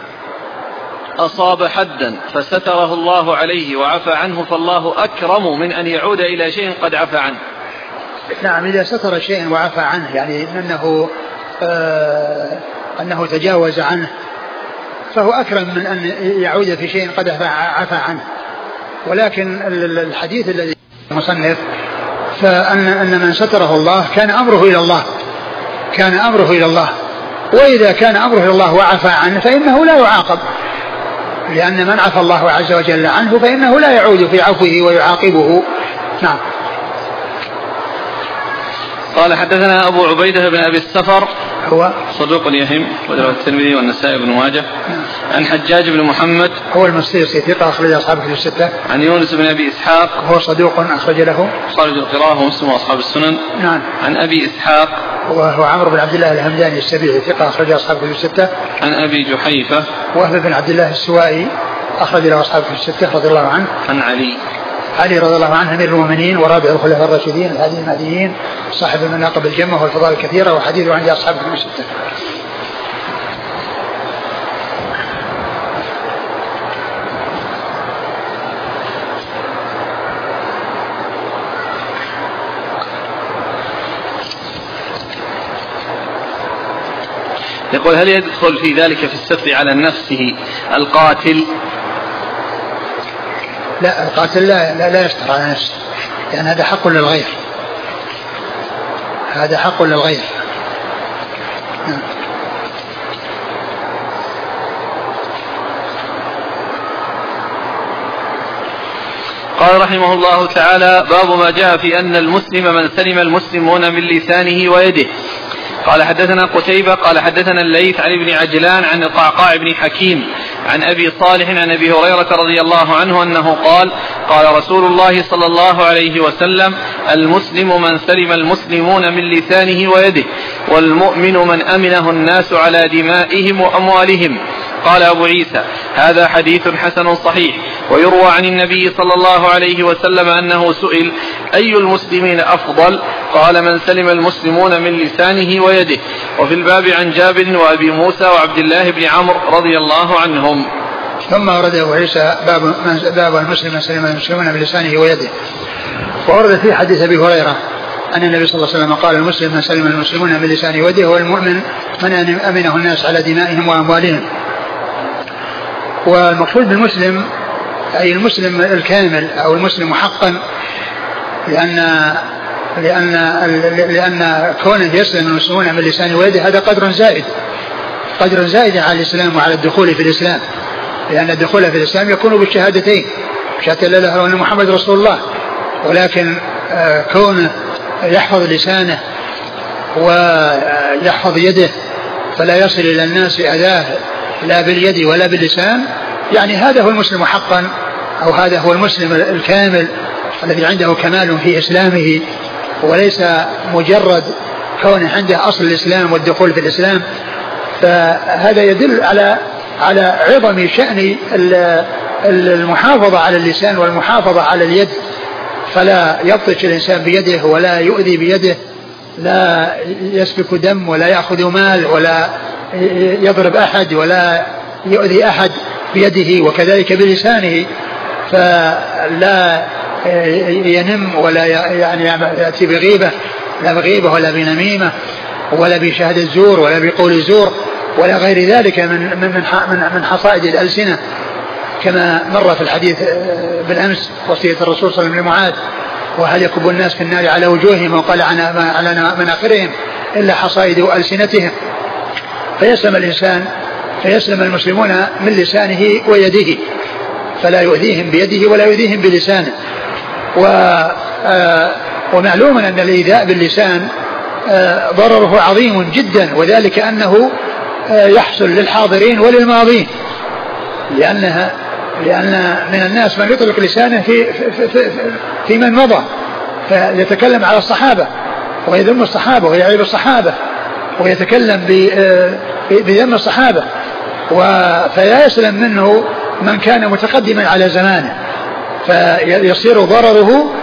أصاب حدا فستره الله عليه وعفى عنه فالله أكرم من أن يعود إلى شيء قد عفى عنه. نعم، إذا ستر شيء وعفى عنه يعني أنه آه أنه تجاوز عنه فهو أكرم من أن يعود في شيء قد عفى عنه. ولكن الحديث الذي المصنف فأن أن من ستره الله كان أمره إلى الله، كان أمره إلى الله، وإذا كان أمره إلى الله وعفى عنه فإنه لا يعاقب، لأن من عفى الله عز وجل عنه فإنه لا يعود في عفوه ويعاقبه. نعم. قال حدثنا أبو عبيدة بن أبي السفر هو صدوق يهم ورواه الترمذي والنسائي بن ماجه. عن حجاج بن محمد هو المصيصي ثقة أخرج أصحابه في الستة. عن يونس بن أبي إسحاق هو صدوق أخرج له خارج القراءة ومسلم وأصحاب السنن. نعم. عن أبي إسحاق وهو عمرو بن عبد الله الهمداني السبيعي ثقة أخرج أصحابه في الستة. عن أبي جحيفة وهب بن عبد الله السوائي أخرج له أصحابه في الستة رضي الله عنه. عن علي علي رضي الله عنه أمير المؤمنين ورابع الخلفاء الراشدين الهادي المهديين صاحب المناقب الجمة والفضائل الكثيرة وحديثه عند أصحابه في الستة. يقول هل يدخل في ذلك في الستر على نفسه القاتل؟ لا، القاتل لا, لا, لا يستر على نفسه، لأن هذا حق للغير، هذا حق للغير. نعم. قال رحمه الله تعالى باب ما جاء في أن المسلم من سلم المسلمون من لسانه ويده. قال حدثنا قتيبة قال حدثنا الليث عن ابن عجلان عن القعقاع بن حكيم عن أبي صالح عن أبي هريرة رضي الله عنه أنه قال قال رسول الله صلى الله عليه وسلم المسلم من سلم المسلمون من لسانه ويده والمؤمن من أمنه الناس على دمائهم وأموالهم. قال أبو عيسى هذا حديث حسن صحيح. ويروى عن النبي صلى الله عليه وسلم أنه سئل أي المسلمين أفضل؟ قال من سلم المسلمون من لسانه ويده. وفي الباب عن جابر وأبي موسى وعبد الله بن عمرو رضي الله عنهم. ثم ورد أبو عيسى باب, باب المسلم من سلم المسلمون من لسانه ويده. وورد في حديث أبي هريرة أن النبي صلى الله عليه وسلم قال المسلم من سلم المسلمون من لسانه ويده والمؤمن من أمنه الناس على دمائهم وأموالهم. والمقصود بالمسلم أي المسلم الكامل أو المسلم حقا، لأن لأن لأن كونه يسلم المسلمون من لسانه ويده هذا قدر زائد، قدر زائد على الإسلام وعلى الدخول في الإسلام، لأن الدخول في الإسلام يكون بالشهادتين، شهادة لا إله إلا الله وأن محمد رسول الله. ولكن كونه يحفظ لسانه ويحفظ يده فلا يصل إلى الناس أذاه لا باليد ولا باللسان، يعني هذا هو المسلم حقا، أو هذا هو المسلم الكامل الذي عنده كمال في إسلامه، وليس مجرد كونه عنده أصل الإسلام والدخول في الإسلام فهذا يدل على على عظم شأن المحافظة على اللسان والمحافظة على اليد، فلا يبطش الإنسان بيده ولا يؤذي بيده، لا يسفك دم ولا يأخذ مال ولا يضرب أحد ولا يؤذي أحد بيده، وكذلك بلسانه، فلا ينم ولا يعني يأتي بغيبة، لا بغيبة ولا بنميمة ولا بشهادة زور ولا بقول زور ولا غير ذلك من من من حصائد الألسنة، كما مر في الحديث بالأمس وصية الرسول صلى الله عليه وسلم لمعاذ: وهل يكب الناس في النار على وجوههم وقال على مناخرهم إلا حصائد ألسنتهم. فيسلم الإنسان فيسلم المسلمون من لسانه ويده، فلا يؤذيهم بيده ولا يؤذيهم بلسانه. ومعلوم أن الإيذاء باللسان ضرره عظيم جدا، وذلك أنه يحصل للحاضرين وللماضين، لأنها لأن من الناس من يطلق لسانه في, في, في, في من مضى، فيتكلم على الصحابة ويذم الصحابة ويعيب الصحابة ويتكلم بذم الصحابة، فلا يسلم منه من كان متقدما على زمانه، فيصير ضرره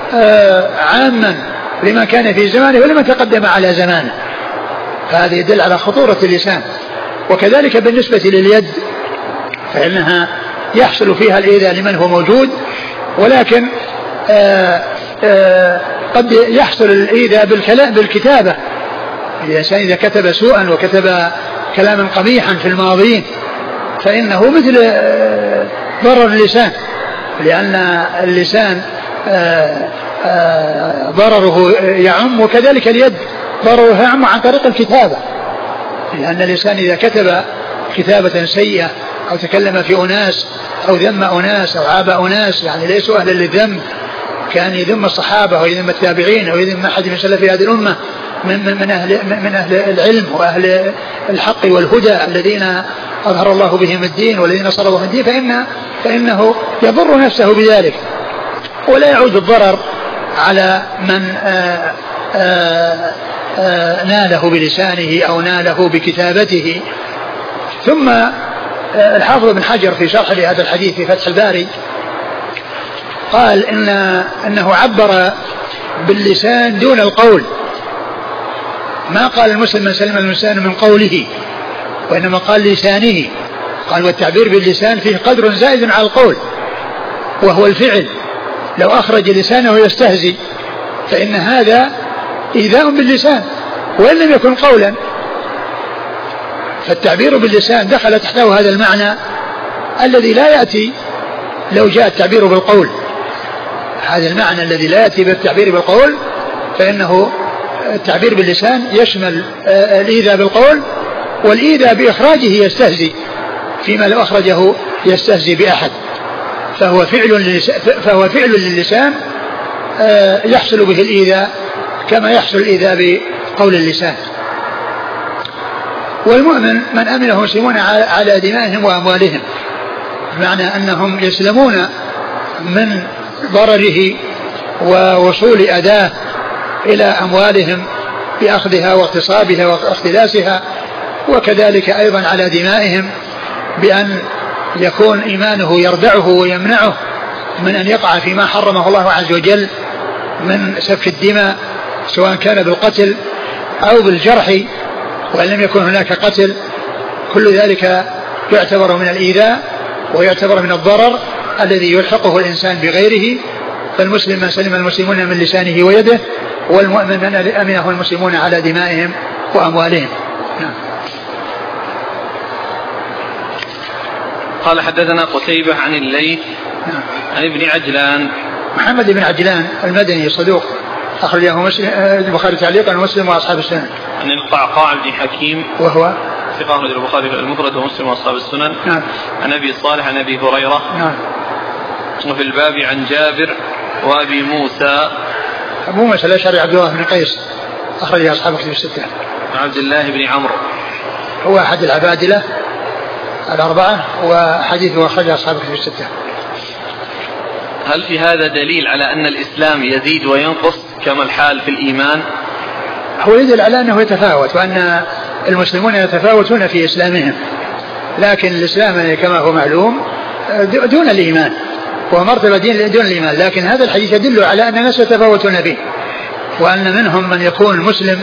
عاما لما كان في زمانه ولما تقدم على زمانه. فهذا يدل على خطورة اللسان. وكذلك بالنسبة لليد فإنها يحصل فيها الإيذاء لمن هو موجود، ولكن آآ آآ قد يحصل الإيذاء بالكلام بالكتابة. الإنسان إذا كتب سوءا وكتب كلاما قبيحا في الماضين فإنه مثل ضرر اللسان، لأن اللسان آآ آآ ضرره يعم، وكذلك اليد ضرره يعم عن طريق الكتابة، لأن اللسان إذا كتب كتابة سيئة أو تكلم في أناس أو ذم أناس أو عاب أناس يعني ليسوا أهلا للذم، كان يذم الصحابة ويذم التابعين أو يذم أحد من سلف هذه الأمة من, من, أهل من أهل العلم وأهل الحق والهدى الذين أظهر الله بهم الدين والذين صرفوا الدين، فإن فإنه يضر نفسه بذلك، ولا يعود الضرر على من آآ آآ آآ ناله بلسانه أو ناله بكتابته. ثم الحافظ بن حجر في شرح لهذا الحديث في فتح الباري قال إن أنه عبر باللسان دون القول، ما قال المسلم من سلم اللسان من قوله، وإنما قال لسانه. قال والتعبير باللسان فيه قدر زائد على القول وهو الفعل، لو أخرج لسانه يستهزي فإن هذا إيذاء باللسان وإن لم يكن قولا. فالتعبير باللسان دخل تحته هذا المعنى الذي لا يأتي لو جاء التعبير بالقول، هذا المعنى الذي لا يأتي بالتعبير بالقول، فإنه التعبير باللسان يشمل الإيذاء بالقول، والإيذاء بإخراجه يستهزي، فيما لو أخرجه يستهزي بأحد، فهو فعل فهو فعل للسان يحصل به الإيذاء كما يحصل الإيذاء بقول اللسان. والمؤمن من أمنه المسلمون على دمائهم وأموالهم، بمعنى أنهم يسلمون من ضرره ووصول أداه إلى أموالهم بأخذها واغتصابها واختلاسها، وكذلك أيضا على دمائهم بأن يكون إيمانه يردعه ويمنعه من أن يقع فيما حرمه الله عز وجل من سفك الدماء، سواء كان بالقتل أو بالجرح، وإن لم يكن هناك قتل، كل ذلك يعتبر من الإيذاء ويعتبر من الضرر الذي يلحقه الإنسان بغيره. فالمسلم من سلم المسلمون من لسانه ويده، والمؤمن من أمنه المسلمون على دمائهم وأموالهم. نعم. قال حدثنا قتيبة عن الليث نعم. عن ابن عجلان محمد بن عجلان المدني صدوق أخرجه مسلم البخاري تعليقا ومسلم وأصحاب السنن. عن القعقاع بن حكيم وهو ثقة أخرجه البخاري المفرد ومسلم وأصحاب السنن. نعم. عن أبي صالح عن أبي هريرة. نعم. وفي الباب عن جابر وأبي موسى. أبو موسى الأشعري عبد الله بن قيس أخرجه أصحاب كتب الستة. عبد الله بن عمرو هو أحد العبادلة الأربعة وحديثه أخرجه أصحاب كتب الستة. هل في هذا دليل على أن الإسلام يزيد وينقص كما الحال في الإيمان؟ هو يدل على أنه يتفاوت، وأن المسلمون يتفاوتون في إسلامهم، لكن الإسلام كما هو معلوم دون الإيمان، ومرتبة دين دون الإيمان، لكن هذا الحديث يدل على أن الناس يتفاوتون فيه، وأن منهم من يكون مسلم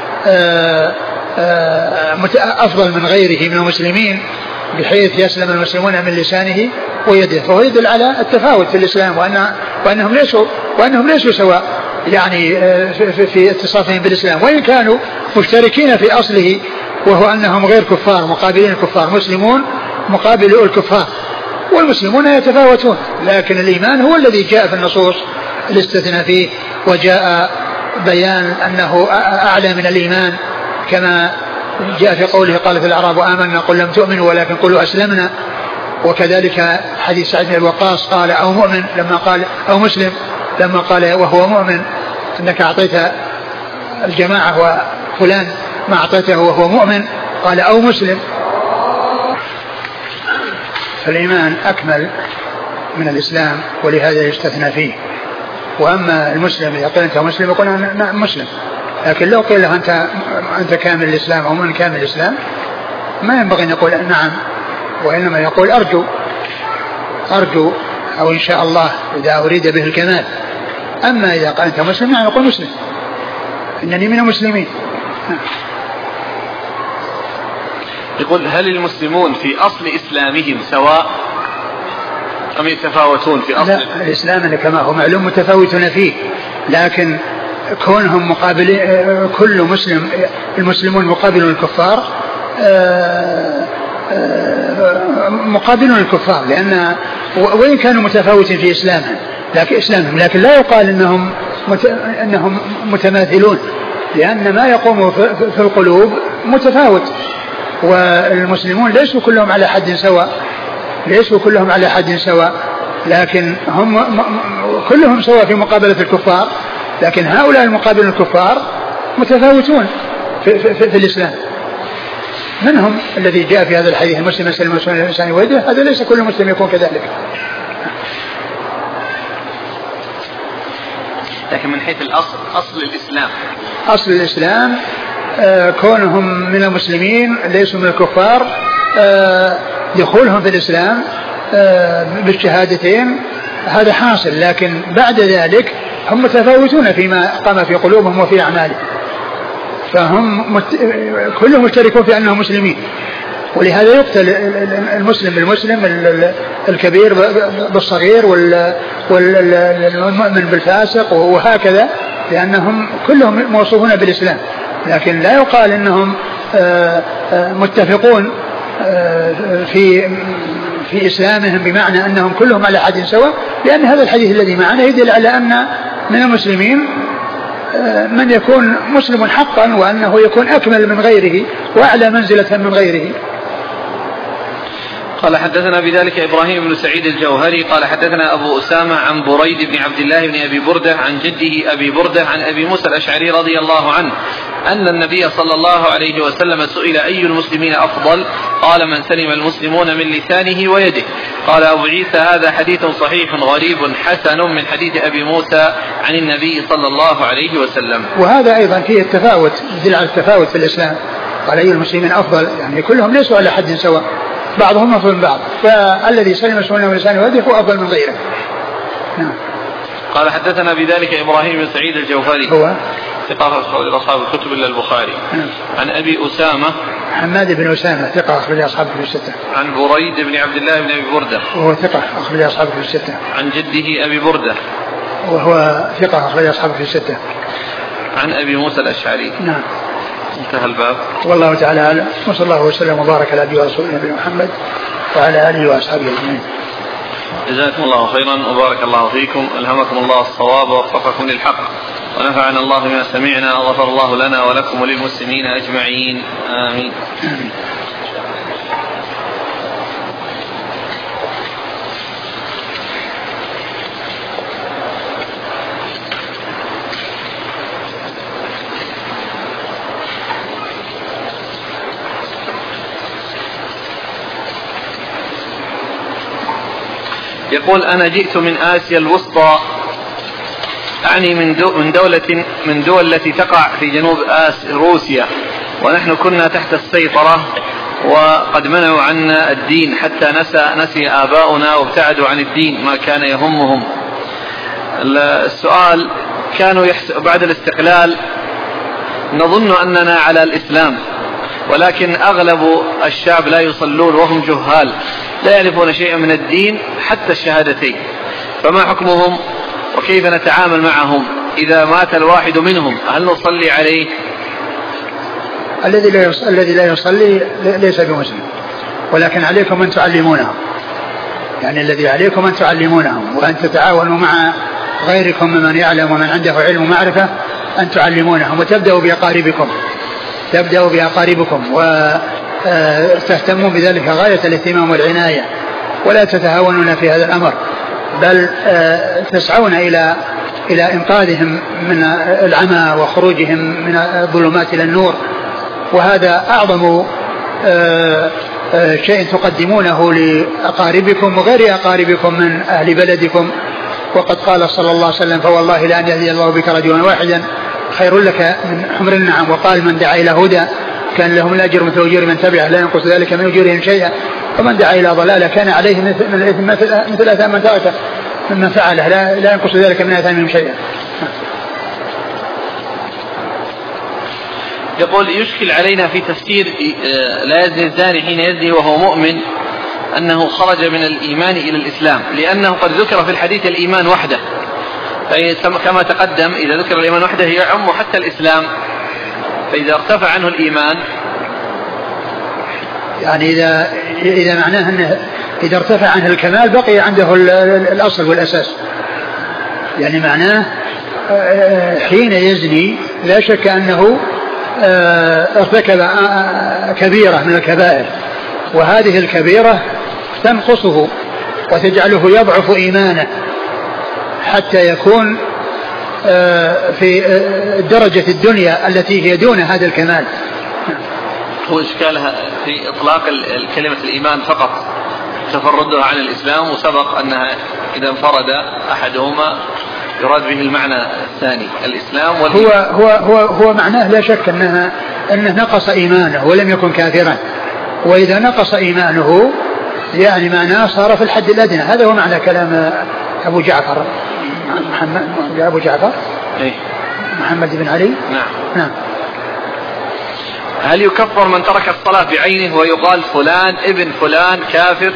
أفضل من غيره من المسلمين بحيث يسلم المسلمون من لسانه ويده، فهو يدل على التفاوت في الإسلام، وأن وأنهم ليسوا وأنهم ليسوا سواء يعني في, في اتصافهم بالإسلام، وإن كانوا مشتركين في أصله، وهو أنهم غير كفار مقابلين الكفار، مسلمون مقابل الكفار، والمسلمون يتفاوتون، لكن الإيمان هو الذي جاء في النصوص الاستثناء فيه، وجاء بيان أنه أعلى من الإيمان، كما جاء في قوله قالت الأعراب آمنا قل لم تؤمنوا ولكن قلوا أسلمنا، وكذلك حديث سعد بن الوقاص قال أو مؤمن لما قال أو مسلم لما قال وهو مؤمن أنك أعطيت الجماعة وفلان ما أعطيته وهو مؤمن، قال أو مسلم. فالإيمان أكمل من الإسلام ولهذا يستثنى فيه. وأما المسلم إذا قيل أنت مسلم يقول أنا مسلم، لكن لو قيل له أنت, أنت كامل الإسلام أو من كامل الإسلام ما ينبغي أن يقول نعم، وإنما يقول أرجو أرجو أو إن شاء الله إذا أريد به الكمال. أما إذا قال أنت مسلم يعني يقول مسلم، إنني من المسلمين. يقول هل المسلمون في أصل إسلامهم سواء أم يتفاوتون في أصل؟ لا، الإسلام كما هو معلوم متفاوتون فيه، لكن كونهم مقابل كل مسلم المسلمون مقابلون الكفار مقابلون الكفار، لأن وإن كانوا متفاوتين في إسلامهم لكن إسلامهم لكن لا يقال إنهم إنهم متماثلون، لأن ما يقوم في القلوب متفاوت، والمسلمون ليسوا كلهم على حد سواء ليسوا كلهم على حد سواء لكن هم كلهم سواء في مقابلة الكفار، لكن هؤلاء المقابلون الكفار متفاوتون في, في, في, في الإسلام. منهم الذي جاء في هذا الحديث المسلم يسلم المسلم الإنسان ويده، هذا ليس كل مسلم يكون كذلك. لكن من حيث الأصل أصل الإسلام أصل الإسلام آه كونهم من المسلمين ليسوا من الكفار، آه دخولهم في الإسلام آه بالشهادتين هذا حاصل، لكن بعد ذلك هم متفاوتون فيما قام في قلوبهم وفي أعمالهم، فهم مت... كلهم مشتركون في أنهم مسلمين، ولهذا يقتل المسلم بالمسلم، الكبير بالصغير، والمؤمن بالفاسق، وهكذا، لأنهم كلهم موصوفون بالإسلام، لكن لا يقال أنهم متفقون في في إسلامهم بمعنى أنهم كلهم على حد سواء، لأن هذا الحديث الذي معنا يدل على أن من المسلمين من يكون مسلم حقا، وأنه يكون أكمل من غيره وأعلى منزلة من غيره. قال حدثنا بذلك إبراهيم بن سعيد الجوهري قال حدثنا أبو أسامة عن بريد بن عبد الله بن أبي بردة عن جده أبي بردة عن أبي موسى الأشعري رضي الله عنه أن النبي صلى الله عليه وسلم سئل أي المسلمين أفضل؟ قال من سلم المسلمون من لسانه ويده. قال أبو عيسى هذا حديث صحيح غريب حسن من حديث أبي موسى عن النبي صلى الله عليه وسلم. وهذا أيضا فيه التفاوت، يدل على التفاوت في الإسلام، قال أي المسلمين أفضل، يعني كلهم ليسوا على حد سواء، بعضهم أفضل من بعض، فالذي سلم المسلمون من لسانه ويده هو أفضل من غيره. نعم. قال حدثنا بذلك إبراهيم بن سعيد الجوهري هو ثقة أخرج أصحاب الكتب إلا البخاري. نعم. عن أبي أسامة حماد بن أسامة ثقة أخرج أصحاب الكتب الستة. عن بريد بن عبد الله بن أبي بردة وهو ثقة أخرج أصحاب الكتب الستة. عن جده أبي بردة وهو ثقة أخرج أصحاب الكتب الستة. عن أبي موسى الأشعري. نعم. انتهى الباب. والله تعالى أعلم، وصلى الله وسلم وبارك على عبده ورسوله نبينا محمد وعلى آله وأصحابه أجمعين. جزاكم الله خيرا وبارك الله فيكم، ألهمكم الله الصواب ووفقكم للحق، ونفعنا الله بما سمعنا، وغفر الله لنا ولكم وللمسلمين أجمعين، آمين. يقول أنا جئت من آسيا الوسطى، أعني من, دو من دولة من دول التي تقع في جنوب آسيا روسيا، ونحن كنا تحت السيطرة وقد منعوا عنا الدين حتى نسى, نسي آباؤنا وابتعدوا عن الدين ما كان يهمهم. السؤال: كانوا بعد الاستقلال نظن أننا على الإسلام، ولكن أغلب الشعب لا يصلون وهم جهال لا يعرفون شيئا من الدين حتى الشهادتين، فما حكمهم وكيف نتعامل معهم إذا مات الواحد منهم؟ هل نصلي عليه؟ الذي لا يصلي, الذي لا يصلي ليس بمسلم، ولكن عليكم أن تعلمونهم، يعني الذي عليكم أن تعلمونهم وأن تتعاونوا مع غيركم ممن يعلم ومن عنده علم ومعرفة أن تعلمونهم، وتبدأوا بأقاربكم تبدأوا بأقاربكم وتهتمون بذلك غاية الاهتمام والعناية، ولا تتهاونون في هذا الأمر، بل تسعون إلى إلى إنقاذهم من العمى وخروجهم من الظلمات إلى النور، وهذا أعظم شيء تقدمونه لأقاربكم وغير أقاربكم من أهل بلدكم. وقد قال صلى الله عليه وسلم: فوالله لأن يهدي الله بك رجلا واحدا خير لك من حمر النعم. وقال: من دعا إلى هدى كان لهم الأجر مثل أجور من تبعه لا ينقص ذلك من أجورهم شيئا، ومن دعا إلى ضلالة كان عليه من الإثم مثل آثام من تركه ممن فعله لا, لا ينقص ذلك من آثامهم شيئا. يقول: يشكل علينا في تفسير لا يزني الزاني حين يزني وهو مؤمن أنه خرج من الإيمان إلى الإسلام، لأنه قد ذكر في الحديث الإيمان وحده، كما تقدم إذا ذكر الإيمان وحده يعم حتى الإسلام، فإذا ارتفع عنه الإيمان يعني إذا, إذا معناه أنه إذا ارتفع عنه الكمال بقي عنده الأصل والأساس، يعني معناه حين يزني لا شك أنه ارتكب كبيرة من الكبائر، وهذه الكبيرة تنقصه وتجعله يضعف إيمانه حتى يكون في درجة الدنيا التي هي دون هذا الكمال. هو إشكالها في إطلاق كلمة الإيمان فقط تفردها عن الإسلام، وسبق أنها إذا انفرد أحدهما يراد به المعنى الثاني الإسلام هو, هو, هو, هو معناه لا شك أنها أنه نقص إيمانه ولم يكن كافرا، وإذا نقص إيمانه يعني معناه صار في الحد الأدنى. هذا هو معنى كلام أبو جعفر محمد أبو جعفر إيه؟ محمد بن علي. نعم. نعم. هل يكفر من ترك الصلاة بعينه ويقال فلان ابن فلان كافر؟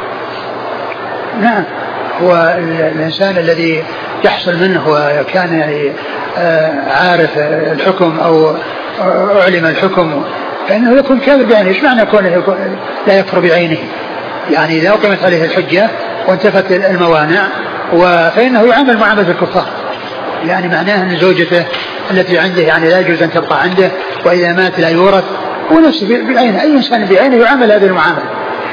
نعم، هو الإنسان الذي يحصل منه وكان يعني عارف الحكم أو أعلم الحكم فإنه يكون كافر بعينه. إيش معنى كونه لا يكفر بعينه؟ يعني إذا أقيمت عليه الحجة وانتفت الموانع فإنه يعامل معاملة الكفار، يعني معناه أن زوجته التي عنده يعني لا يجوز أن تبقى عنده، وإذا مات لا يورث، ونفسه بعينه. أي إنسان بعينه يعامل هذه المعاملة.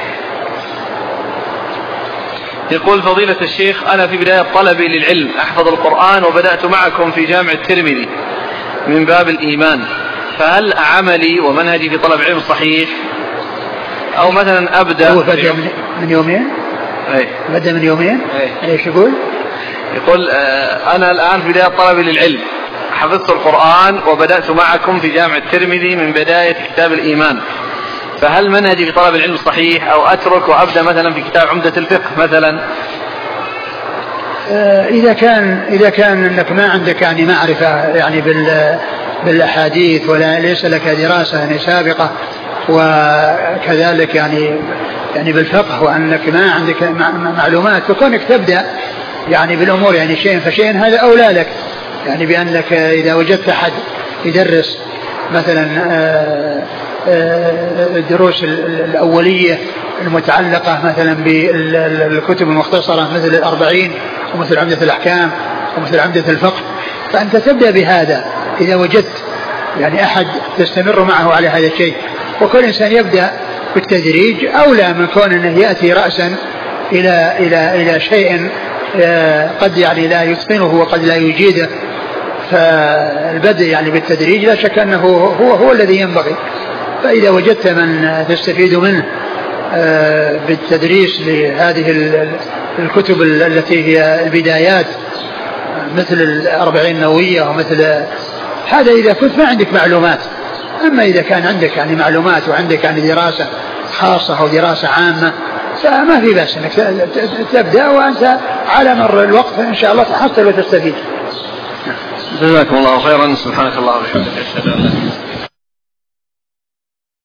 يقول: فضيلة الشيخ، أنا في بداية طلبي للعلم أحفظ القرآن وبدأت معكم في جامع الترمذي من باب الإيمان، فهل عملي ومنهجي في طلب علم صحيح أو مثلا أبدأ هو بدأ من يومين؟ أي. بدأ من يومين؟ أي. ايش يقول؟ يقول: أنا الآن في بداية طلبي للعلم حفظت القرآن وبدأت معكم في جامع الترمذي من بداية كتاب الإيمان، فهل منهجي في طلب العلم صحيح أو أترك وأبدأ مثلا في كتاب عمدة الفقه مثلا؟ إذا كان إذا كان أنك ما عندك يعني معرفة يعني بال بالأحاديث ولا ليس لك دراسة يعني سابقة، وكذلك يعني يعني بالفقه، وأنك ما عندك معلومات، فكونك تبدأ يعني بالأمور يعني شيء فشيء هذا أولى لك، يعني بأنك إذا وجدت أحد يدرس مثلا الدروس الأولية المتعلقة مثلا بالكتب المختصرة مثل الأربعين ومثل عمدة الأحكام ومثل عمدة الفقه، فأنت تبدأ بهذا إذا وجدت يعني أحد تستمر معه على هذا الشيء. وكل إنسان يبدأ بالتدريج أولى من كون أنه يأتي رأسا إلى إلى إلى شيء قد يعني لا يتقنه وقد لا يجيده. فالبدء يعني بالتدريج لا شك أنه هو هو الذي ينبغي. فإذا وجدت من تستفيد منه بالتدريس لهذه الكتب التي هي البدايات مثل الأربعين النووية ومثل هذا، إذا كنت ما عندك معلومات أما إذا كان عندك يعني معلومات وعندك يعني دراسة خاصة أو دراسة عامة فما في بأس أنك تبدأ وأنت على مر الوقت إن شاء الله تحصل وتستفيد. جزاكم الله خيرا. سبحانك اللهم وبحمدك أشهد أن لا إله إلا أنت.